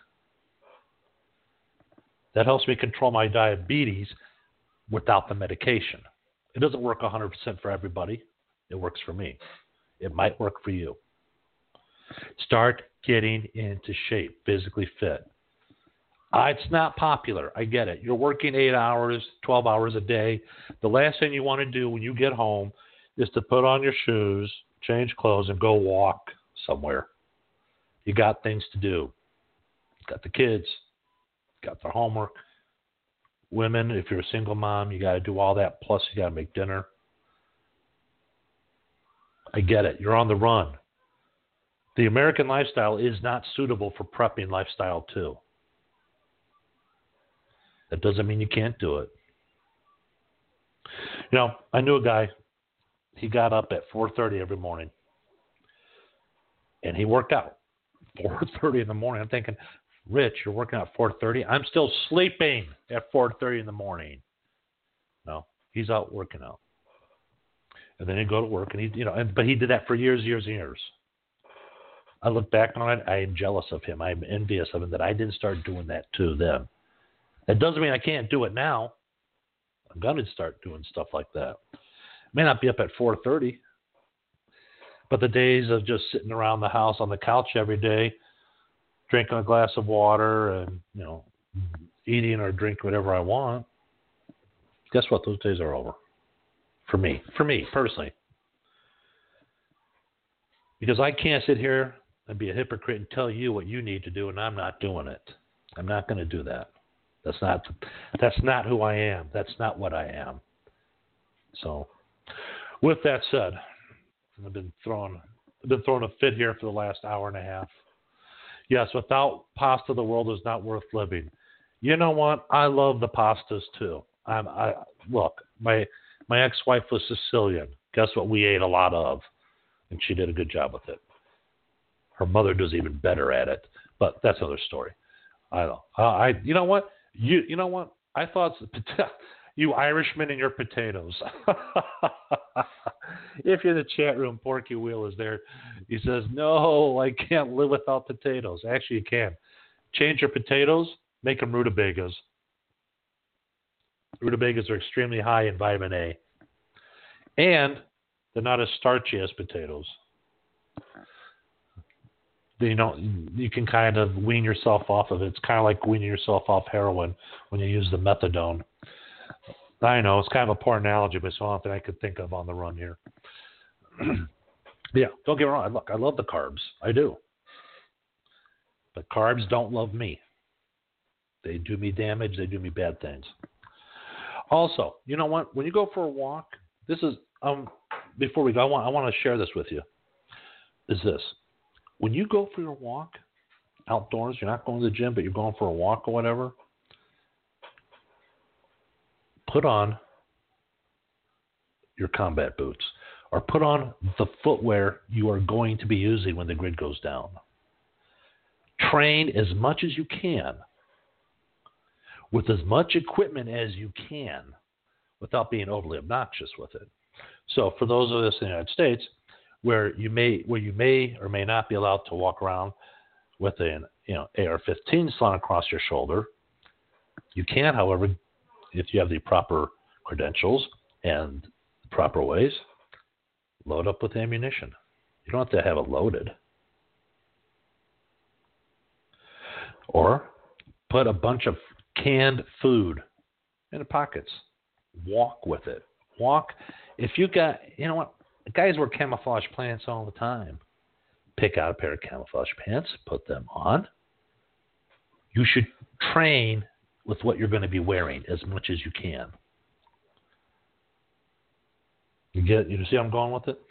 That helps me control my diabetes without the medication. It doesn't work one hundred percent for everybody. It works for me. It might work for you. Start getting into shape, physically fit. Uh, it's not popular. I get it. You're working eight hours, twelve hours a day. The last thing you want to do when you get home is to put on your shoes, change clothes, and go walk somewhere. You got things to do. Got the kids, got their homework. Women, if you're a single mom, you got to do all that. Plus, you got to make dinner. I get it. You're on the run. The American lifestyle is not suitable for prepping lifestyle too. That doesn't mean you can't do it. You know, I knew a guy. He got up at four thirty every morning, and he worked out. four thirty in the morning. I'm thinking, Rich, you're working out at four thirty? I'm still sleeping at four thirty in the morning. No, he's out working out. And then he'd go to work, and he, you know, and, but he did that for years, years, and years. I look back on it, I am jealous of him. I'm envious of him that I didn't start doing that too then. That doesn't mean I can't do it now. I'm going to start doing stuff like that. May not be up at four thirty, But the days of just sitting around the house on the couch every day, drinking a glass of water and, you know, eating or drinking whatever I want, guess what? Those days are over. For me. For me, personally. Because I can't sit here and be a hypocrite and tell you what you need to do, and I'm not doing it. I'm not going to do that. That's not that's not who I am. That's not what I am. So, with that said, I've been throwing I've been throwing a fit here for the last hour and a half. Yes, without pasta, the world is not worth living. You know what? I love the pastas too. I'm, I look, my my ex-wife was Sicilian. Guess what we ate a lot of, and she did a good job with it. Her mother does even better at it, but that's another story. I don't. Uh, I you know what you you know what I thought you Irishmen and your potatoes. If you're in the chat room, Porky Wheel is there. He says, "No, I can't live without potatoes." Actually, you can. Change your potatoes, make them rutabagas. Rutabagas are extremely high in vitamin A, and they're not as starchy as potatoes. You know, you can kind of wean yourself off of it. It's kind of like weaning yourself off heroin when you use the methadone. I know, it's kind of a poor analogy, but it's something I could think of on the run here. Yeah, don't get me wrong. Look, I love the carbs. I do. But carbs don't love me. They do me damage. They do me bad things. Also, you know what? When you go for a walk, this is, um, before we go, I want, I want to share this with you, is this. When you go for your walk outdoors, you're not going to the gym, but you're going for a walk or whatever, put on your combat boots or put on the footwear you are going to be using when the grid goes down. Train as much as you can with as much equipment as you can without being overly obnoxious with it. So for those of us in the United States, where you may where you may or may not be allowed to walk around with an you know A R fifteen slung across your shoulder, you can, however, if you have the proper credentials and the proper ways, load up with ammunition. You don't have to have it loaded. Or put a bunch of canned food in the pockets. Walk with it. Walk. If you got, you know what? Guys wear camouflage pants all the time. Pick out a pair of camouflage pants, put them on. You should train with what you're going to be wearing as much as you can. You get, you see how I'm going with it?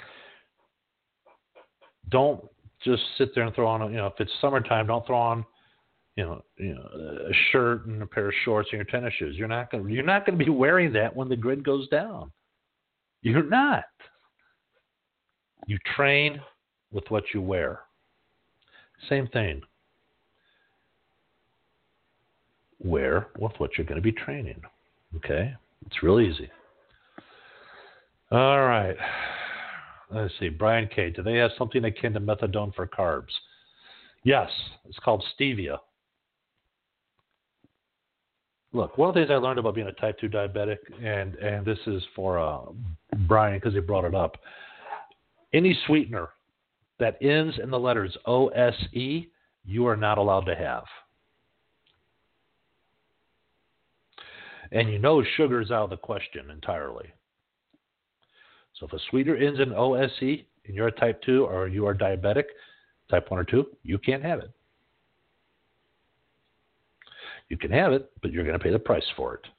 Don't just sit there and throw on, you know, if it's summertime, don't throw on, you know, you know, a shirt and a pair of shorts and your tennis shoes. You're not going, you're not going to be wearing that when the grid goes down. You're not. You train with what you wear. Same thing. Wear with what you're going to be training. Okay? It's real easy. All right. Let's see. Brian K. Do they have something akin to methadone for carbs? Yes. It's called stevia. Look, one of the things I learned about being a type two diabetic, and, and this is for uh, Brian because he brought it up, any sweetener that ends in the letters O S E, you are not allowed to have. And you know sugar is out of the question entirely. So if a sweetener ends in O S E and you're a type two or you are diabetic, type one or two, you can't have it. You can have it, but you're going to pay the price for it.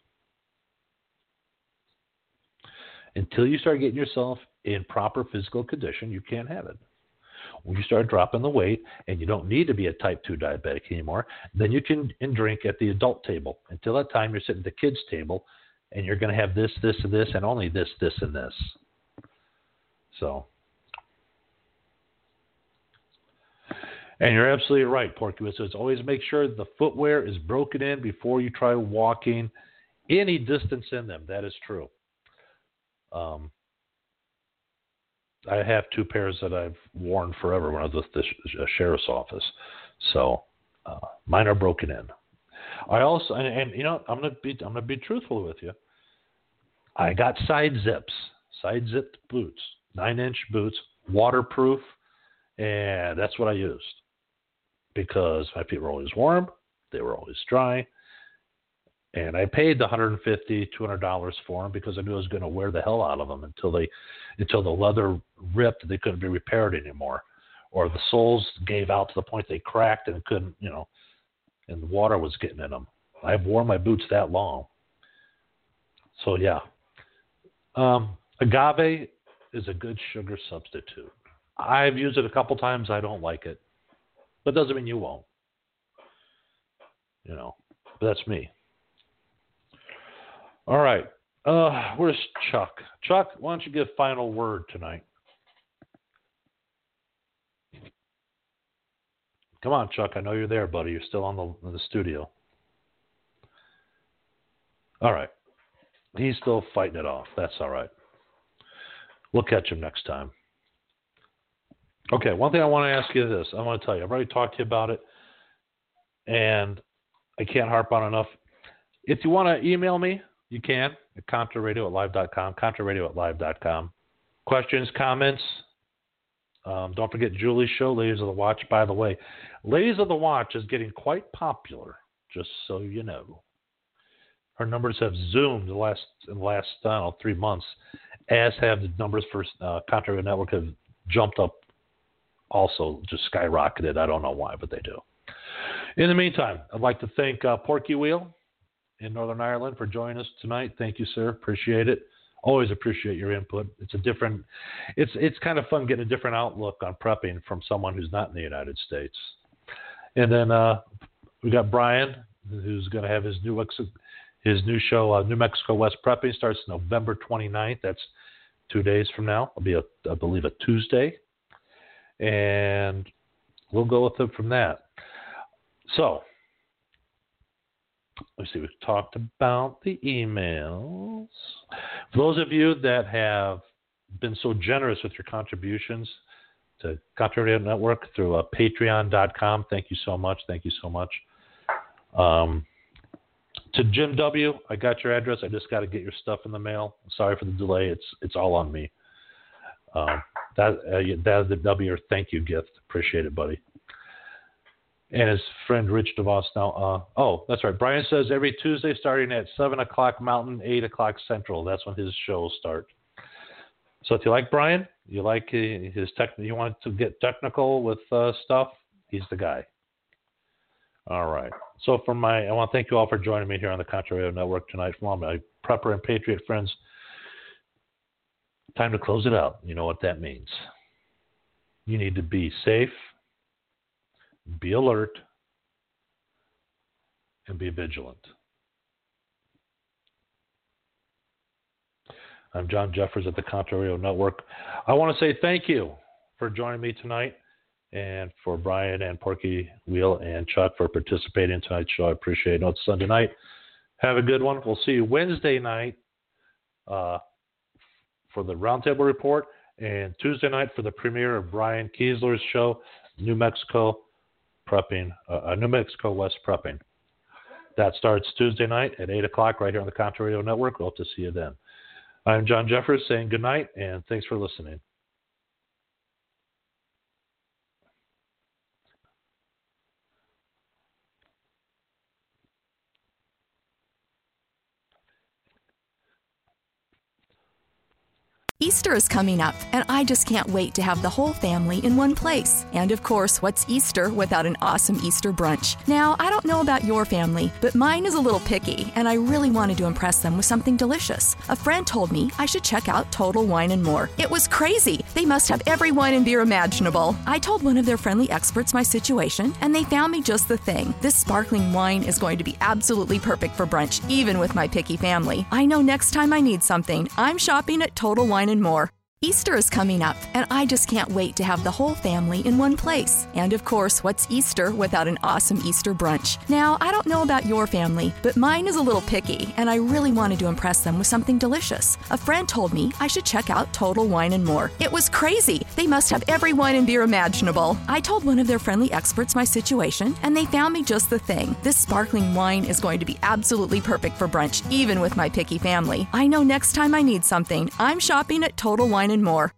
Until you start getting yourself in proper physical condition, you can't have it. When you start dropping the weight and you don't need to be a type two diabetic anymore, then you can drink at the adult table. Until that time, you're sitting at the kids' table, and you're going to have this, this, and this, and only this, this, and this. So, and you're absolutely right, Porky. So it's always make sure the footwear is broken in before you try walking any distance in them. That is true. Um, I have two pairs that I've worn forever when I was with the sheriff's office. So uh, mine are broken in. I also, and, and you know, I'm gonna be, I'm gonna be truthful with you. I got side zips, side zipped boots, nine inch boots waterproof, and that's what I used because my feet were always warm, they were always dry, and I paid the one hundred fifty dollars, two hundred dollars for them because I knew I was going to wear the hell out of them until they, until the leather ripped and they couldn't be repaired anymore, or the soles gave out to the point they cracked and it couldn't, you know, and the water was getting in them. I've worn my boots that long. So, yeah. Um, agave is a good sugar substitute. I've used it a couple times. I don't like it. But doesn't mean you won't. You know, but that's me. All right. Uh, where's Chuck? Chuck, why don't you give final word tonight? Come on, Chuck. I know you're there, buddy. You're still on the in the studio. All right. He's still fighting it off. That's all right. We'll catch him next time. Okay, one thing I want to ask you is this. I want to tell you. I've already talked to you about it, and I can't harp on enough. If you want to email me, you can at contra radio at live dot com, contra radio at live dot com. Questions, comments. Um, don't forget Julie's show, Ladies of the Watch. By the way, Ladies of the Watch is getting quite popular, just so you know. Her numbers have zoomed the last in the last I don't know, three months, as have the numbers for uh, Contra Radio Network have jumped up, also just skyrocketed. I don't know why, but they do. In the meantime, I'd like to thank uh, Porky Wheel in Northern Ireland for joining us tonight. Thank you, sir. Appreciate it. Always appreciate your input. It's a different, it's it's kind of fun getting a different outlook on prepping from someone who's not in the United States. And then uh, we got Brian, who's going to have his new his new show, uh, New Mexico West Prepping, starts November twenty-ninth. That's two days from now. It'll be, a, I believe, a Tuesday. And we'll go with it from that. So, let's see, we've talked about the emails. For those of you that have been so generous with your contributions to Contra Radio Network through uh, patreon dot com, thank you so much. Thank you so much. Um, to Jim W., I got your address. I just got to get your stuff in the mail. Sorry for the delay. It's it's all on me. Um, that uh, that is the W or thank you gift. Appreciate it, buddy. And his friend Rich DeVos now. Uh, oh, that's right. Brian says every Tuesday starting at seven o'clock Mountain, eight o'clock Central. That's when his shows start. So if you like Brian, you like his tech, you want to get technical with uh, stuff, he's the guy. All right. So for my, I want to thank you all for joining me here on the Contra Radio Network tonight. From all my prepper and patriot friends, time to close it out. You know what that means. You need to be safe, be alert, and be vigilant. I'm John Jeffers at the Contra Radio Network. I want to say thank you for joining me tonight, and for Brian and Porky Wheel and Chuck for participating in tonight's show. I appreciate it. No, it's Sunday night. Have a good one. We'll see you Wednesday night uh, for the Roundtable Report, and Tuesday night for the premiere of Brian Kiesler's show, New Mexico Prepping, uh, New Mexico West Prepping. That starts Tuesday night at eight o'clock right here on the Contra Radio Network. We'll hope to see you then. I'm John Jeffers saying good night, and thanks for listening. Easter is coming up, and I just can't wait to have the whole family in one place. And of course, what's Easter without an awesome Easter brunch? Now, I don't know about your family, but mine is a little picky, and I really wanted to impress them with something delicious. A friend told me I should check out Total Wine and More. It was crazy. They must have every wine and beer imaginable. I told one of their friendly experts my situation, and they found me just the thing. This sparkling wine is going to be absolutely perfect for brunch, even with my picky family. I know next time I need something, I'm shopping at Total Wine and More. Easter is coming up, and I just can't wait to have the whole family in one place. And of course, what's Easter without an awesome Easter brunch? Now, I don't know about your family, but mine is a little picky, and I really wanted to impress them with something delicious. A friend told me I should check out Total Wine and More. It was crazy. They must have every wine and beer imaginable. I told one of their friendly experts my situation, and they found me just the thing. This sparkling wine is going to be absolutely perfect for brunch, even with my picky family. I know next time I need something, I'm shopping at Total Wine and More.